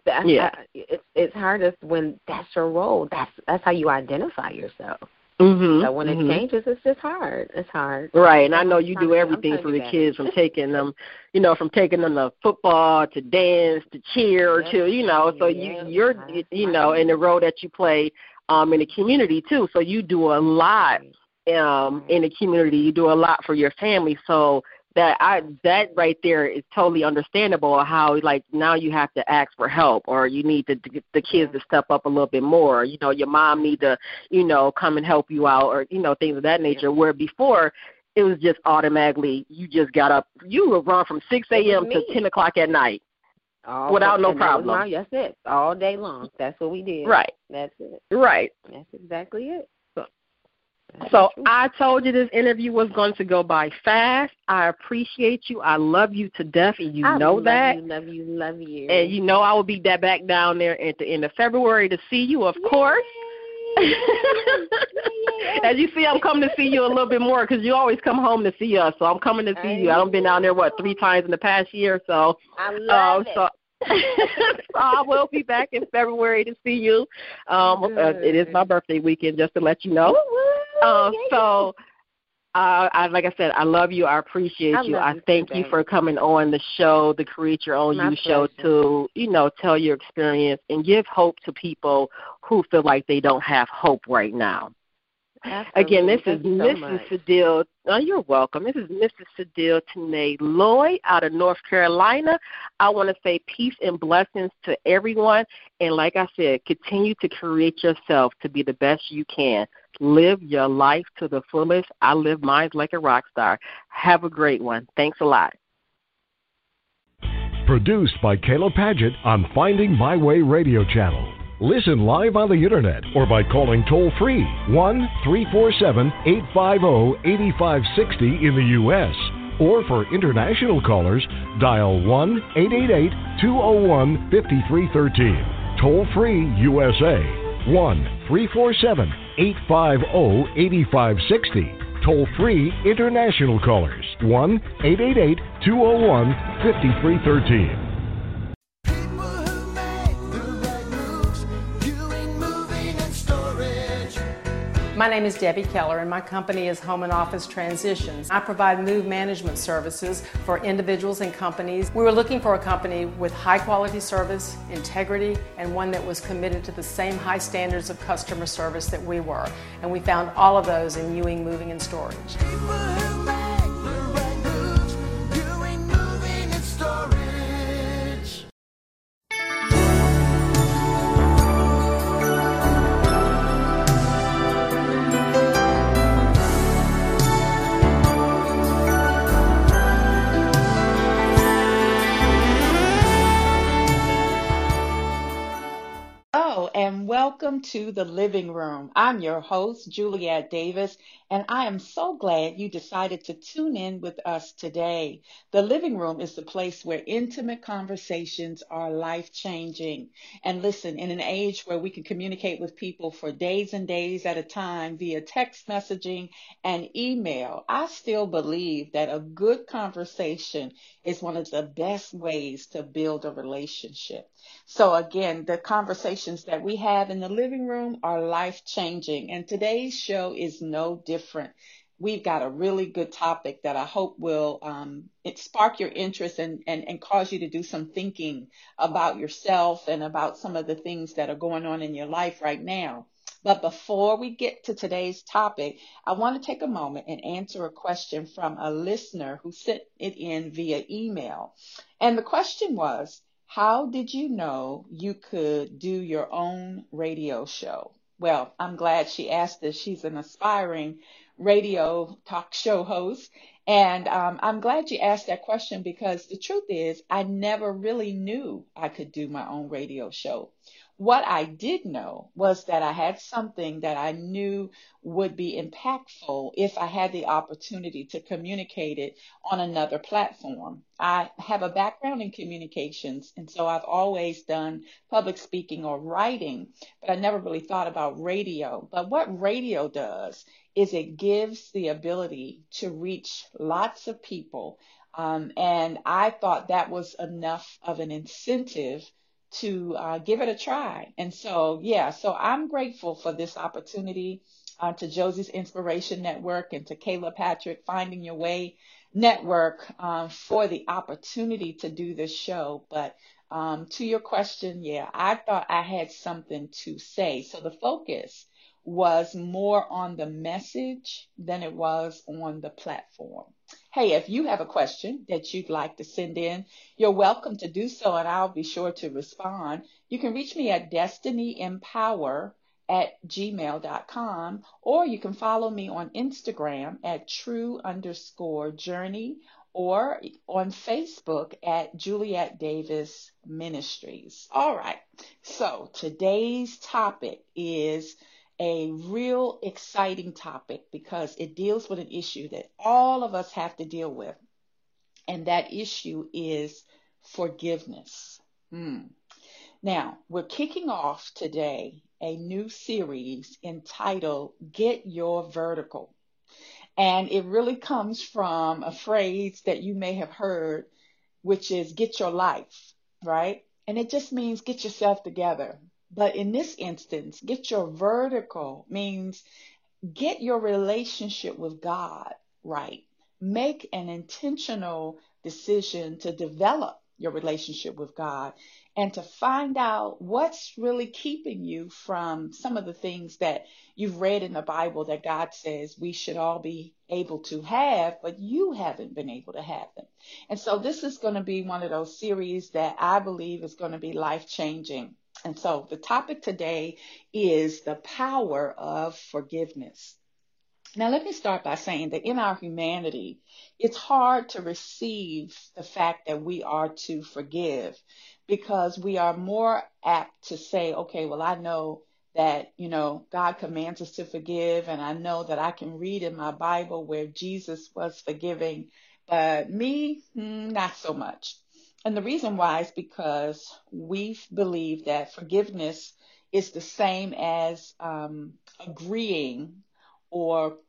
It's hardest when that's your role. That's how you identify yourself. So when it changes, it's just hard. It's hard. Right, and I know you do everything for the kids, from taking them, to football, to dance, to cheer, to, so you're, in the role that you play in the community, too. So you do a lot in the community. You do a lot for your family. So that right there is totally understandable, how like now you have to ask for help, or you need the kids to step up a little bit more. Your mom need to, come and help you out, or, things of that nature, where before it was just automatically you just got up. You would run from 6 a.m. to 10 o'clock at night without no problem. That's it. All day long. That's what we did. Right. That's it. Right. That's exactly it. So I told you this interview was going to go by fast. I appreciate you. I love you to death, and you know that. Love you. And you know I will be back down there at the end of February to see you, of course. As you see, I'm coming to see you a little bit more because you always come home to see us. So I'm coming to see you. I've been down there, 3 times in the past year. So I love it. So I will be back in February to see you. It is my birthday weekend, just to let you know. So, like I said, I love you. I appreciate you. I thank you for coming on the show, the Create Your Own You show, to tell your experience and give hope to people who feel like they don't have hope right now. Absolutely. Again, this is Mrs. Sadil. Oh, you're welcome. This is Mrs. Sadil Tanae Lloyd out of North Carolina. I want to say peace and blessings to everyone. And like I said, continue to create yourself to be the best you can. Live your life to the fullest. I live mine like a rock star. Have a great one. Thanks a lot. Produced by Kayla Padgett on Finding My Way Radio Channel. Listen live on the Internet or by calling toll-free 1-347-850-8560 in the U.S. Or for international callers, dial 1-888-201-5313. Toll-free USA, 1-347-850-8560. Toll-free international callers, 1-888-201-5313. My name is Debbie Keller, and my company is Home and Office Transitions. I provide move management services for individuals and companies. We were looking for a company with high quality service, integrity, and one that was committed to the same high standards of customer service that we were. And we found all of those in Ewing Moving and Storage. And welcome to the living room. I'm your host, Juliet Davis, and I am so glad you decided to tune in with us today. The living room is the place where intimate conversations are life-changing. And listen, in an age where we can communicate with people for days and days at a time via text messaging and email, I still believe that a good conversation is one of the best ways to build a relationship. So again, the conversations that we have in the living room are life-changing, and today's show is no different. We've got a really good topic that I hope will spark your interest and cause you to do some thinking about yourself and about some of the things that are going on in your life right now. But before we get to today's topic, I want to take a moment and answer a question from a listener who sent it in via email. And the question was, how did you know you could do your own radio show? Well, I'm glad she asked this. She's an aspiring radio talk show host. And I'm glad you asked that question because the truth is I never really knew I could do my own radio show. What I did know was that I had something that I knew would be impactful if I had the opportunity to communicate it on another platform. I have a background in communications, and so I've always done public speaking or writing, but I never really thought about radio. But what radio does is it gives the ability to reach lots of people, and I thought that was enough of an incentive to give it a try. And so, so I'm grateful for this opportunity to Josie's Inspiration Network and to Kayla Patrick Finding Your Way Network for the opportunity to do this show. But to your question, I thought I had something to say. So the focus was more on the message than it was on the platform. Hey, if you have a question that you'd like to send in, you're welcome to do so, and I'll be sure to respond. You can reach me at destinyempower@gmail.com, or you can follow me on Instagram at true_journey, or on Facebook at Juliet Davis Ministries. All right, so today's topic is a real exciting topic because it deals with an issue that all of us have to deal with. And that issue is forgiveness. Now, we're kicking off today a new series entitled Get Your Vertical. And it really comes from a phrase that you may have heard, which is get your life, right? And it just means get yourself together. But in this instance, get your vertical means get your relationship with God right. Make an intentional decision to develop your relationship with God and to find out what's really keeping you from some of the things that you've read in the Bible that God says we should all be able to have, but you haven't been able to have them. And so this is going to be one of those series that I believe is going to be life-changing. And so the topic today is the power of forgiveness. Now, let me start by saying that in our humanity, it's hard to receive the fact that we are to forgive because we are more apt to say, okay, well, I know that, God commands us to forgive, and I know that I can read in my Bible where Jesus was forgiving, but me, not so much. And the reason why is because we believe that forgiveness is the same as agreeing or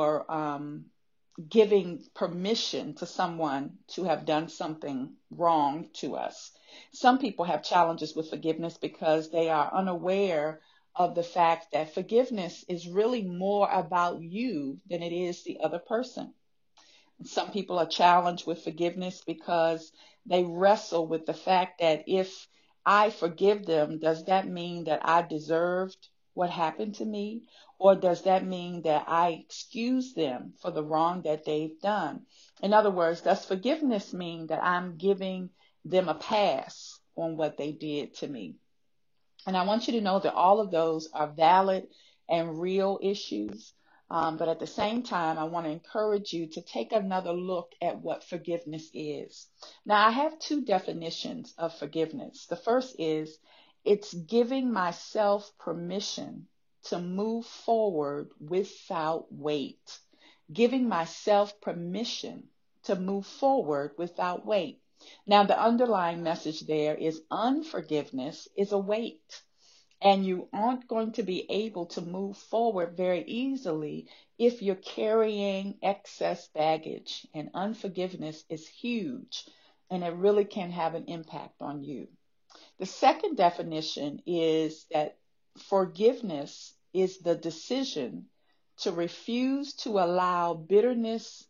giving permission to someone to have done something wrong to us. Some people have challenges with forgiveness because they are unaware of the fact that forgiveness is really more about you than it is the other person. Some people are challenged with forgiveness because they wrestle with the fact that if I forgive them, does that mean that I deserved what happened to me? Or does that mean that I excuse them for the wrong that they've done? In other words, does forgiveness mean that I'm giving them a pass on what they did to me? And I want you to know that all of those are valid and real issues. But at the same time, I want to encourage you to take another look at what forgiveness is. Now, I have two definitions of forgiveness. The first is it's giving myself permission to move forward without weight. Giving myself permission to move forward without weight. Now, the underlying message there is unforgiveness is a weight. And you aren't going to be able to move forward very easily if you're carrying excess baggage. And unforgiveness is huge, and it really can have an impact on you. The second definition is that forgiveness is the decision to refuse to allow bitterness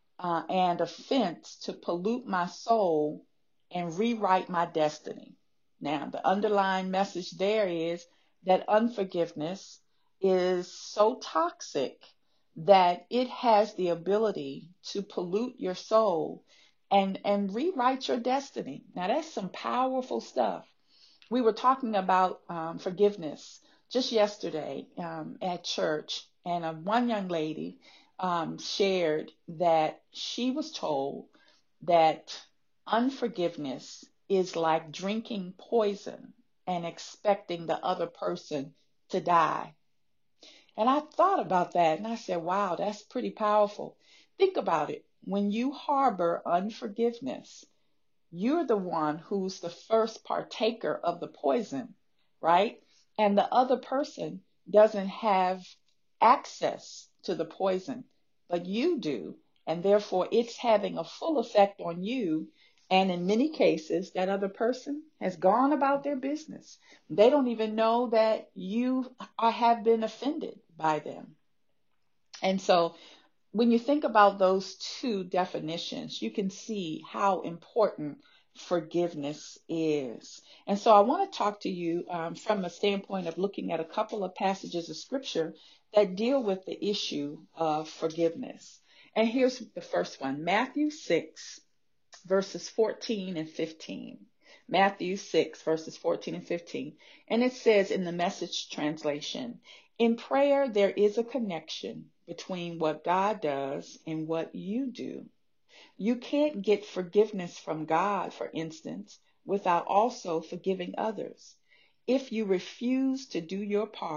and offense to pollute my soul and rewrite my destiny. Now, the underlying message there is that unforgiveness is so toxic that it has the ability to pollute your soul and rewrite your destiny. Now, that's some powerful stuff. We were talking about forgiveness just yesterday at church, and one young lady shared that she was told that unforgiveness is like drinking poison and expecting the other person to die. And I thought about that and I said, wow, that's pretty powerful. Think about it. When you harbor unforgiveness, you're the one who's the first partaker of the poison, right? And the other person doesn't have access to the poison, but you do. And therefore, it's having a full effect on you. And in many cases, that other person has gone about their business. They don't even know that you have been offended by them. And so when you think about those two definitions, you can see how important forgiveness is. And so I want to talk to you from a standpoint of looking at a couple of passages of scripture that deal with the issue of forgiveness. And here's the first one, Matthew 6, verses 14 and 15. Matthew 6, verses 14 and 15. And it says in the Message translation, in prayer, there is a connection between what God does and what you do. You can't get forgiveness from God, for instance, without also forgiving others. If you refuse to do your part,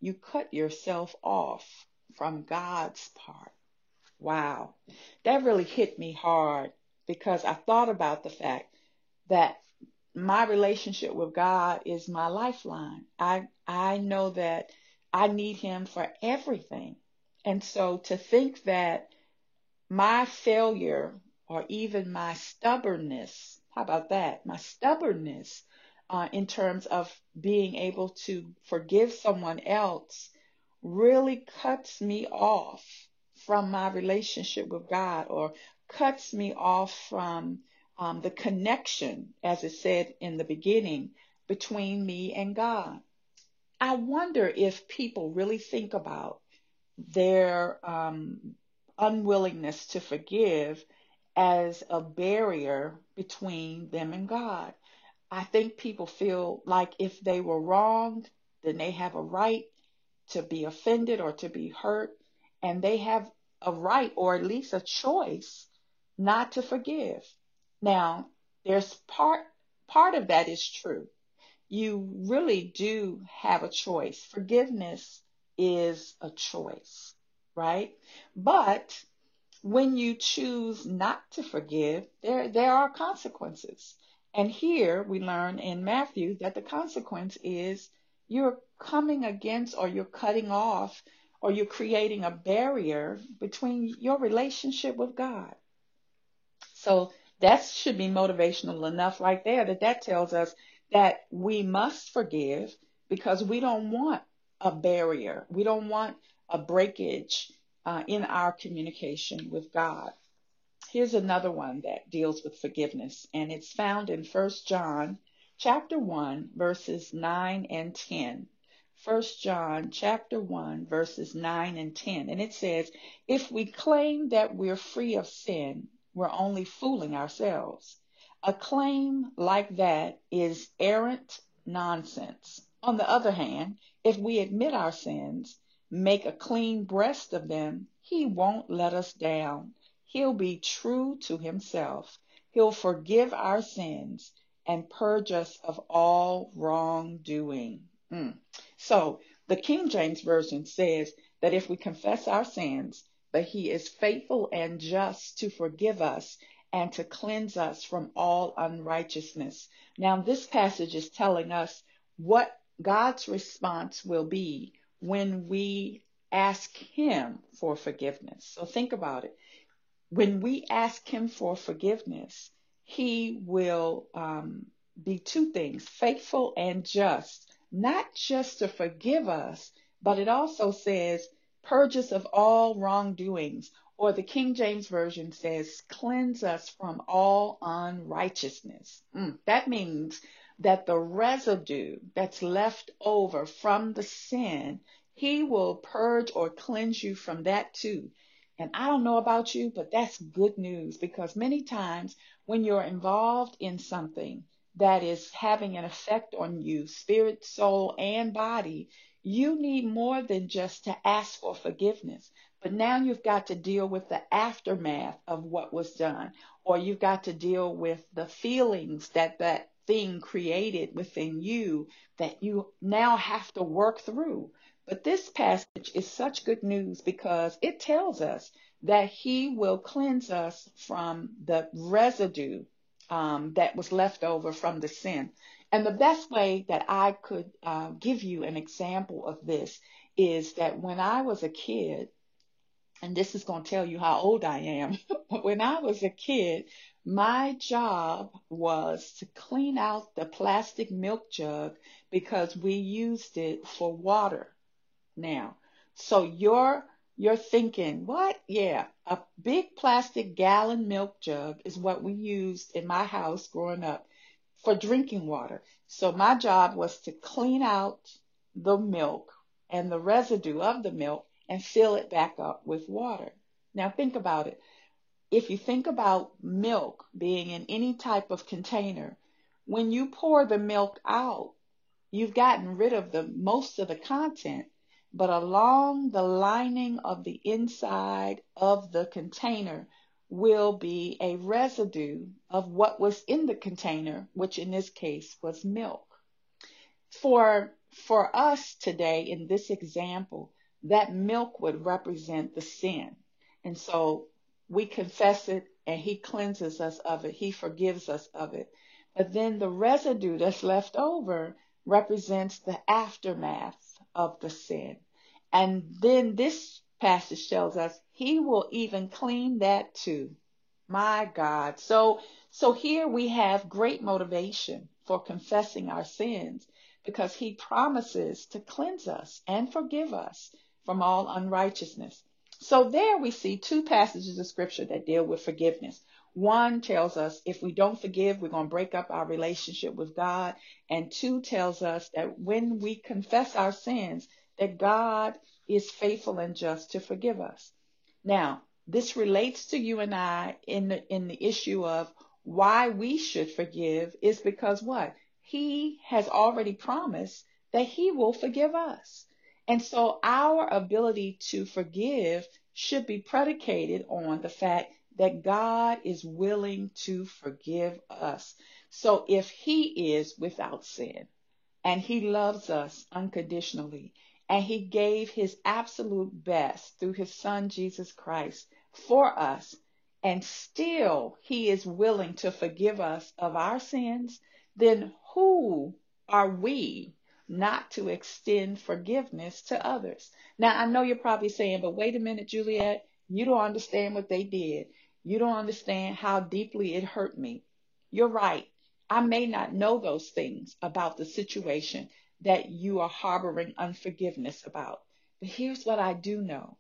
you cut yourself off from God's part. Wow, that really hit me hard because I thought about the fact that my relationship with God is my lifeline. I know that I need him for everything. And so to think that my failure or even my stubbornness, how about that? My stubbornness in terms of being able to forgive someone else really cuts me off from my relationship with God, or cuts me off from the connection, as it said in the beginning, between me and God. I wonder if people really think about their unwillingness to forgive as a barrier between them and God. I think people feel like if they were wronged, then they have a right to be offended or to be hurt, and they have a right, or at least a choice, not to forgive. Now, there's part of that is true. You really do have a choice. Forgiveness is a choice, right? But when you choose not to forgive, there are consequences. And here we learn in Matthew that the consequence is you're coming against, or you're cutting off, or you're creating a barrier between your relationship with God. So that should be motivational enough right there, that tells us that we must forgive, because we don't want a barrier. We don't want a breakage in our communication with God. Here's another one that deals with forgiveness, and it's found in 1 John chapter 1, verses 9 and 10. 1 John chapter 1, verses 9 and 10. And it says, if we claim that we're free of sin, we're only fooling ourselves. A claim like that is arrant nonsense. On the other hand, if we admit our sins, make a clean breast of them, he won't let us down. He'll be true to himself. He'll forgive our sins and purge us of all wrongdoing. So the King James Version says that if we confess our sins, that he is faithful and just to forgive us and to cleanse us from all unrighteousness. Now, this passage is telling us what God's response will be when we ask him for forgiveness. So think about it. When we ask him for forgiveness, he will be two things, faithful and just, not just to forgive us, but it also says, purge us of all wrongdoings, or the King James Version says, cleanse us from all unrighteousness. That means that the residue that's left over from the sin, he will purge or cleanse you from that too. And I don't know about you, but that's good news, because many times when you're involved in something that is having an effect on you, spirit, soul, and body, you need more than just to ask for forgiveness. But now you've got to deal with the aftermath of what was done, or you've got to deal with the feelings that that thing created within you that you now have to work through. But this passage is such good news because it tells us that he will cleanse us from the residue that was left over from the sin. And the best way that I could give you an example of this is that when I was a kid, and this is going to tell you how old I am, but when I was a kid, my job was to clean out the plastic milk jug because we used it for water. Now, so you're thinking, what? Yeah, a big plastic gallon milk jug is what we used in my house growing up for drinking water. So my job was to clean out the milk and the residue of the milk and fill it back up with water. Now think about it. If you think about milk being in any type of container, when you pour the milk out, you've gotten rid of most of the content, but along the lining of the inside of the container will be a residue of what was in the container, which in this case was milk. For for us today in this example, that milk would represent the sin. And so we confess it and he cleanses us of it. He forgives us of it. But then the residue that's left over represents the aftermath of the sin. And then this passage tells us he will even clean that too. My God. So here we have great motivation for confessing our sins because he promises to cleanse us and forgive us from all unrighteousness. So there we see two passages of scripture that deal with forgiveness. One tells us if we don't forgive, we're going to break up our relationship with God. And two tells us that when we confess our sins, that God is faithful and just to forgive us. Now, this relates to you and I in the issue of why we should forgive is because what? He has already promised that he will forgive us. And so our ability to forgive should be predicated on the fact that God is willing to forgive us. So if he is without sin and he loves us unconditionally and he gave his absolute best through his son, Jesus Christ, for us, and still he is willing to forgive us of our sins, then who are we not to extend forgiveness to others? Now, I know you're probably saying, but wait a minute, Juliet, you don't understand what they did. You don't understand how deeply it hurt me. You're right. I may not know those things about the situation that you are harboring unforgiveness about. But here's what I do know.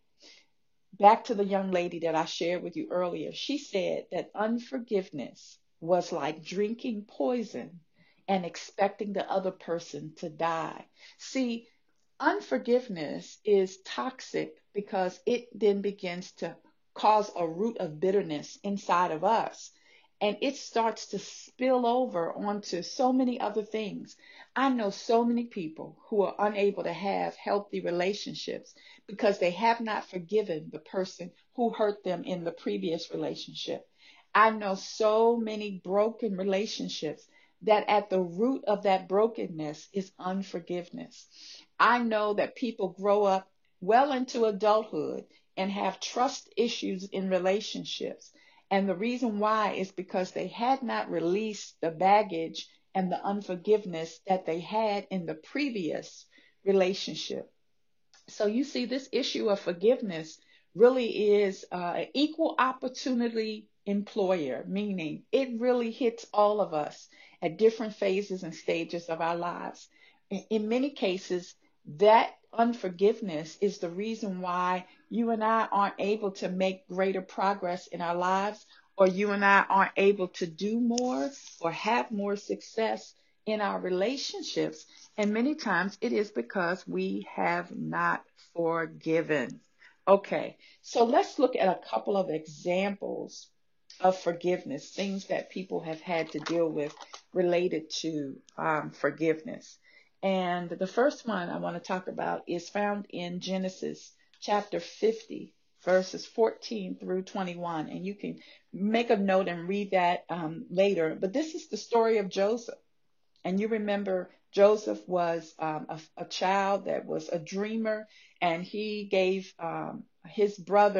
Back to the young lady that I shared with you earlier, she said that unforgiveness was like drinking poison and expecting the other person to die. See, unforgiveness is toxic because it then begins to cause a root of bitterness inside of us. And it starts to spill over onto so many other things. I know so many people who are unable to have healthy relationships because they have not forgiven the person who hurt them in the previous relationship. I know so many broken relationships that at the root of that brokenness is unforgiveness. I know that people grow up well into adulthood and have trust issues in relationships. And the reason why is because they had not released the baggage and the unforgiveness that they had in the previous relationship. So you see, this issue of forgiveness really is an equal opportunity employer, meaning it really hits all of us at different phases and stages of our lives. In many cases, that unforgiveness is the reason why you and I aren't able to make greater progress in our lives, or you and I aren't able to do more or have more success in our relationships. And many times it is because we have not forgiven. Okay, so let's look at a couple of examples of forgiveness, things that people have had to deal with related to forgiveness. And the first one I want to talk about is found in Genesis chapter 50, verses 14 through 21. And you can make a note and read that later. But this is the story of Joseph. And you remember Joseph was a child that was a dreamer, and he gave his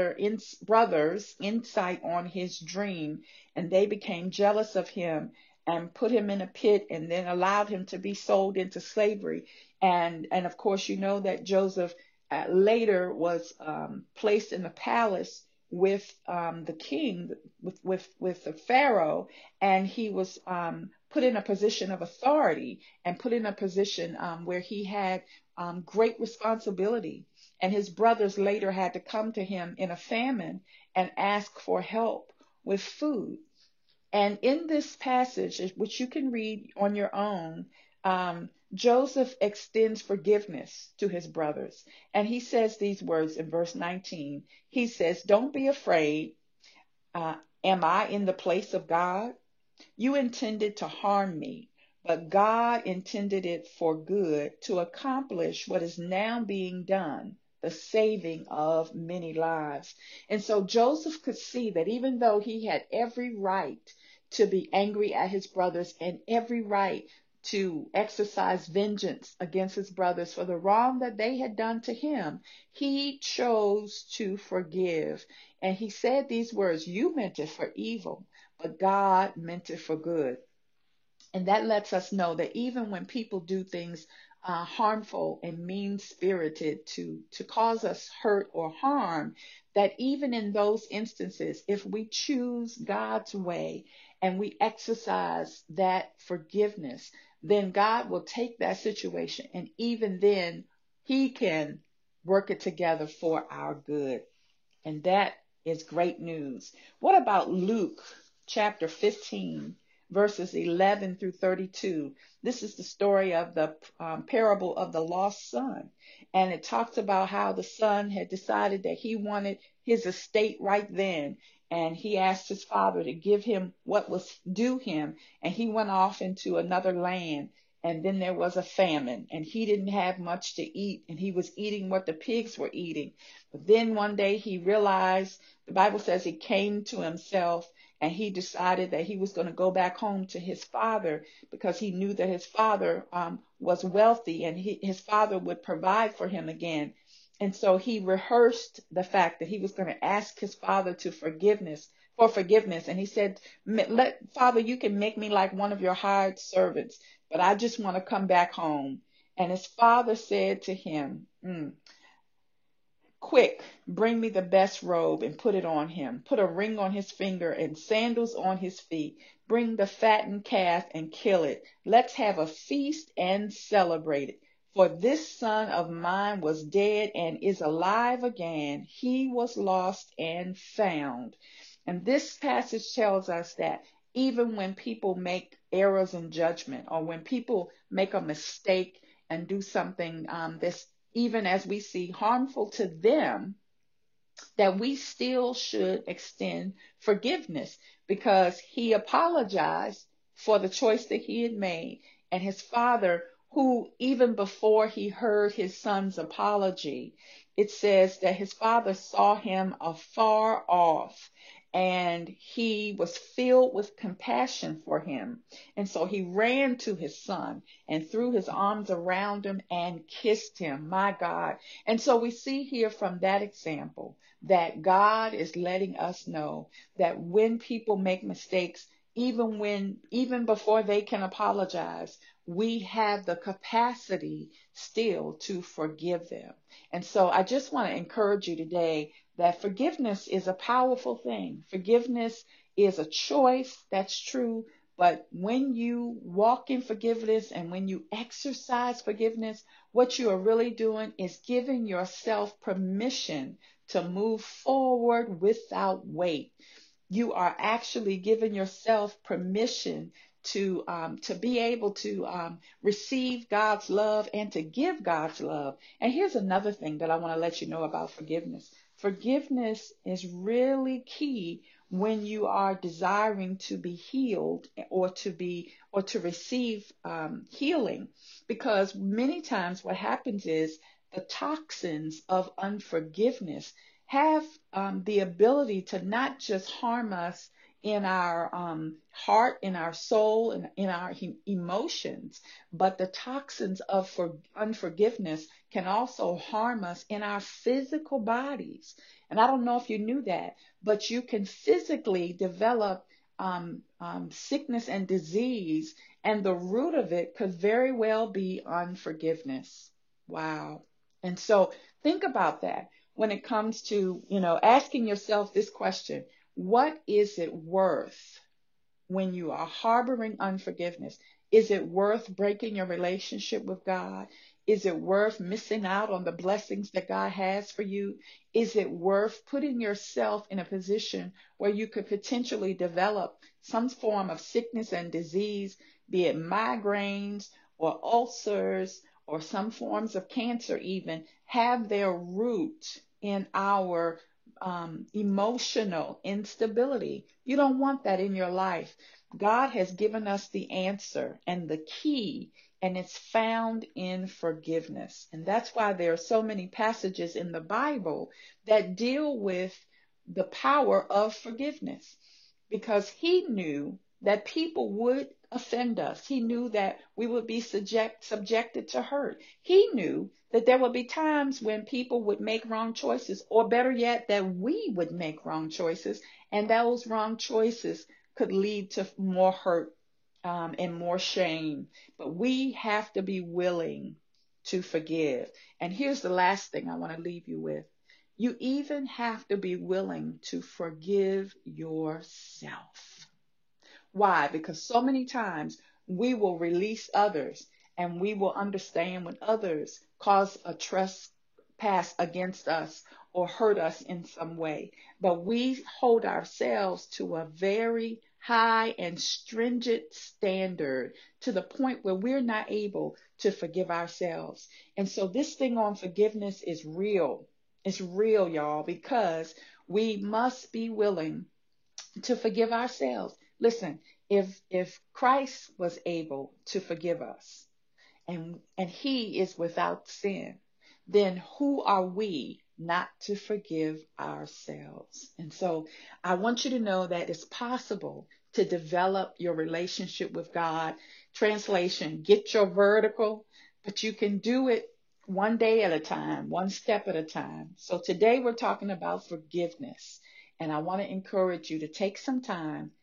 brothers insight on his dream, and they became jealous of him and put him in a pit and then allowed him to be sold into slavery. And of course, you know that Joseph later was placed in the palace with the king, with the Pharaoh, and he was put in a position of authority and put in a position where he had great responsibility. And his brothers later had to come to him in a famine and ask for help with food. And in this passage, which you can read on your own, Joseph extends forgiveness to his brothers. And he says these words in verse 19. He says, "Don't be afraid. Am I in the place of God? You intended to harm me, but God intended it for good to accomplish what is now being done, the saving of many lives." And so Joseph could see that even though he had every right to be angry at his brothers and every right to exercise vengeance against his brothers for the wrong that they had done to him, he chose to forgive. And he said these words, "You meant it for evil, but God meant it for good." And that lets us know that even when people do things harmful and mean-spirited to cause us hurt or harm, that even in those instances, if we choose God's way and we exercise that forgiveness, then God will take that situation, and even then he can work it together for our good. And that is great news. What about Luke chapter 15? Verses 11 through 32. This is the story of the parable of the lost son. And it talks about how the son had decided that he wanted his estate right then. And he asked his father to give him what was due him. And he went off into another land. And then there was a famine, and he didn't have much to eat, and he was eating what the pigs were eating. But then one day he realized, the Bible says he came to himself, and he decided that he was going to go back home to his father, because he knew that his father was wealthy, and his father would provide for him again. And so he rehearsed the fact that he was going to ask his father for forgiveness. And he said, "Father, you can make me like one of your hired servants, but I just want to come back home." And his father said to him, "Quick, bring me the best robe and put it on him. Put a ring on his finger and sandals on his feet. Bring the fattened calf and kill it. Let's have a feast and celebrate it. For this son of mine was dead and is alive again. He was lost and found." And this passage tells us that even when people make errors in judgment, or when people make a mistake and do something that's, even as we see, harmful to them, that we still should extend forgiveness, because he apologized for the choice that he had made. And his father, who even before he heard his son's apology, it says that his father saw him afar off, and he was filled with compassion for him. And so he ran to his son and threw his arms around him and kissed him. My God. And so we see here from that example that God is letting us know that when people make mistakes, even before they can apologize, we have the capacity still to forgive them. And so I just want to encourage you today that forgiveness is a powerful thing. Forgiveness is a choice, that's true. But when you walk in forgiveness and when you exercise forgiveness, what you are really doing is giving yourself permission to move forward without weight. You are actually giving yourself permission to be able to receive God's love and to give God's love. And here's another thing that I want to let you know about forgiveness. Forgiveness is really key when you are desiring to be healed or to receive healing, because many times what happens is the toxins of unforgiveness have the ability to not just harm us in our heart, in our soul, and in our emotions, but the toxins of unforgiveness can also harm us in our physical bodies. And I don't know if you knew that, but you can physically develop sickness and disease, and the root of it could very well be unforgiveness. Wow. And so think about that when it comes to, asking yourself this question: what is it worth when you are harboring unforgiveness? Is it worth breaking your relationship with God? Is it worth missing out on the blessings that God has for you? Is it worth putting yourself in a position where you could potentially develop some form of sickness and disease, be it migraines or ulcers or some forms of cancer even, have their root in our emotional instability? You don't want that in your life. God has given us the answer and the key, and it's found in forgiveness. And that's why there are so many passages in the Bible that deal with the power of forgiveness, because he knew that people would offend us. He knew that we would be subjected to hurt. He knew that there would be times when people would make wrong choices, or better yet, that we would make wrong choices, and those wrong choices could lead to more hurt and more shame. But we have to be willing to forgive. And here's the last thing I want to leave you with. You even have to be willing to forgive yourself. Why? Because so many times we will release others, and we will understand when others cause a trespass against us or hurt us in some way. But we hold ourselves to a very high and stringent standard, to the point where we're not able to forgive ourselves. And so this thing on forgiveness is real. It's real, y'all, because we must be willing to forgive ourselves. Listen, if Christ was able to forgive us, and he is without sin, then who are we not to forgive ourselves? And so I want you to know that it's possible to develop your relationship with God. Translation, get your vertical, but you can do it one day at a time, one step at a time. So today we're talking about forgiveness. And I want to encourage you to take some time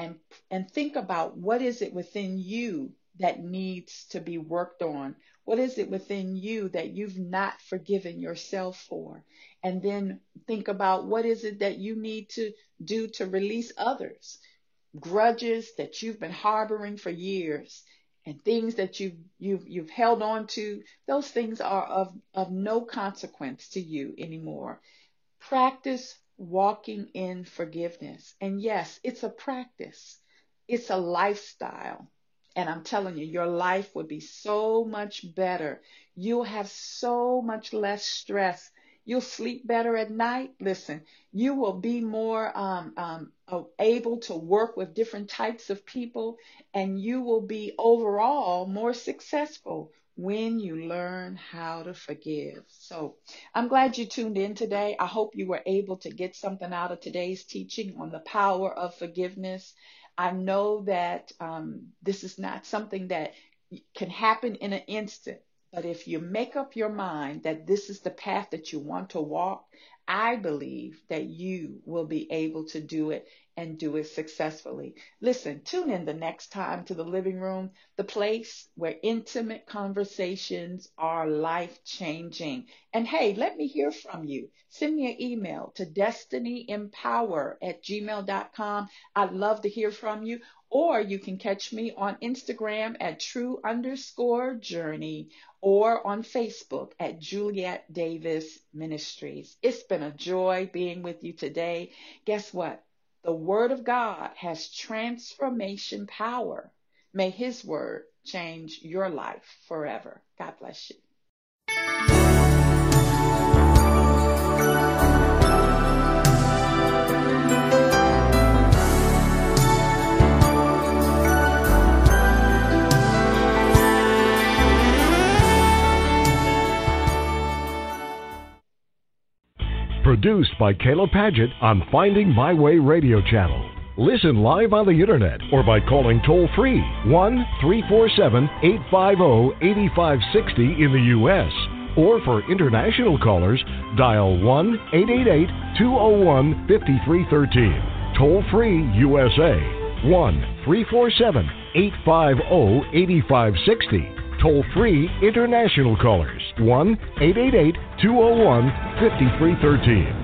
and think about, what is it within you that needs to be worked on? What is it within you that you've not forgiven yourself for? And then think about, what is it that you need to do to release others? Grudges that you've been harboring for years, and things that you've held on to, those things are of no consequence to you anymore. Practice walking in forgiveness. And yes, it's a practice. It's a lifestyle. And I'm telling you, your life would be so much better. You'll have so much less stress. You'll sleep better at night. Listen, you will be more able to work with different types of people, and you will be overall more successful when you learn how to forgive. So I'm glad you tuned in today. I hope you were able to get something out of today's teaching on the power of forgiveness. I know that this is not something that can happen in an instant. But if you make up your mind that this is the path that you want to walk, I believe that you will be able to do it, and do it successfully. Listen, tune in the next time to the living room, the place where intimate conversations are life-changing. And hey, let me hear from you. Send me an email to destinyempower@gmail.com. I'd love to hear from you. Or you can catch me on Instagram at true_journey, or on Facebook at Juliet Davis Ministries. It's been a joy being with you today. Guess what? The Word of God has transformation power. May His Word change your life forever. God bless you. Produced by Kayla Padgett on Finding My Way Radio Channel. Listen live on the internet or by calling toll-free 1-347-850-8560 in the U.S. Or for international callers, dial 1-888-201-5313. Toll-free USA, 1-347-850-8560. Toll-free international callers, 1-888-201-5313.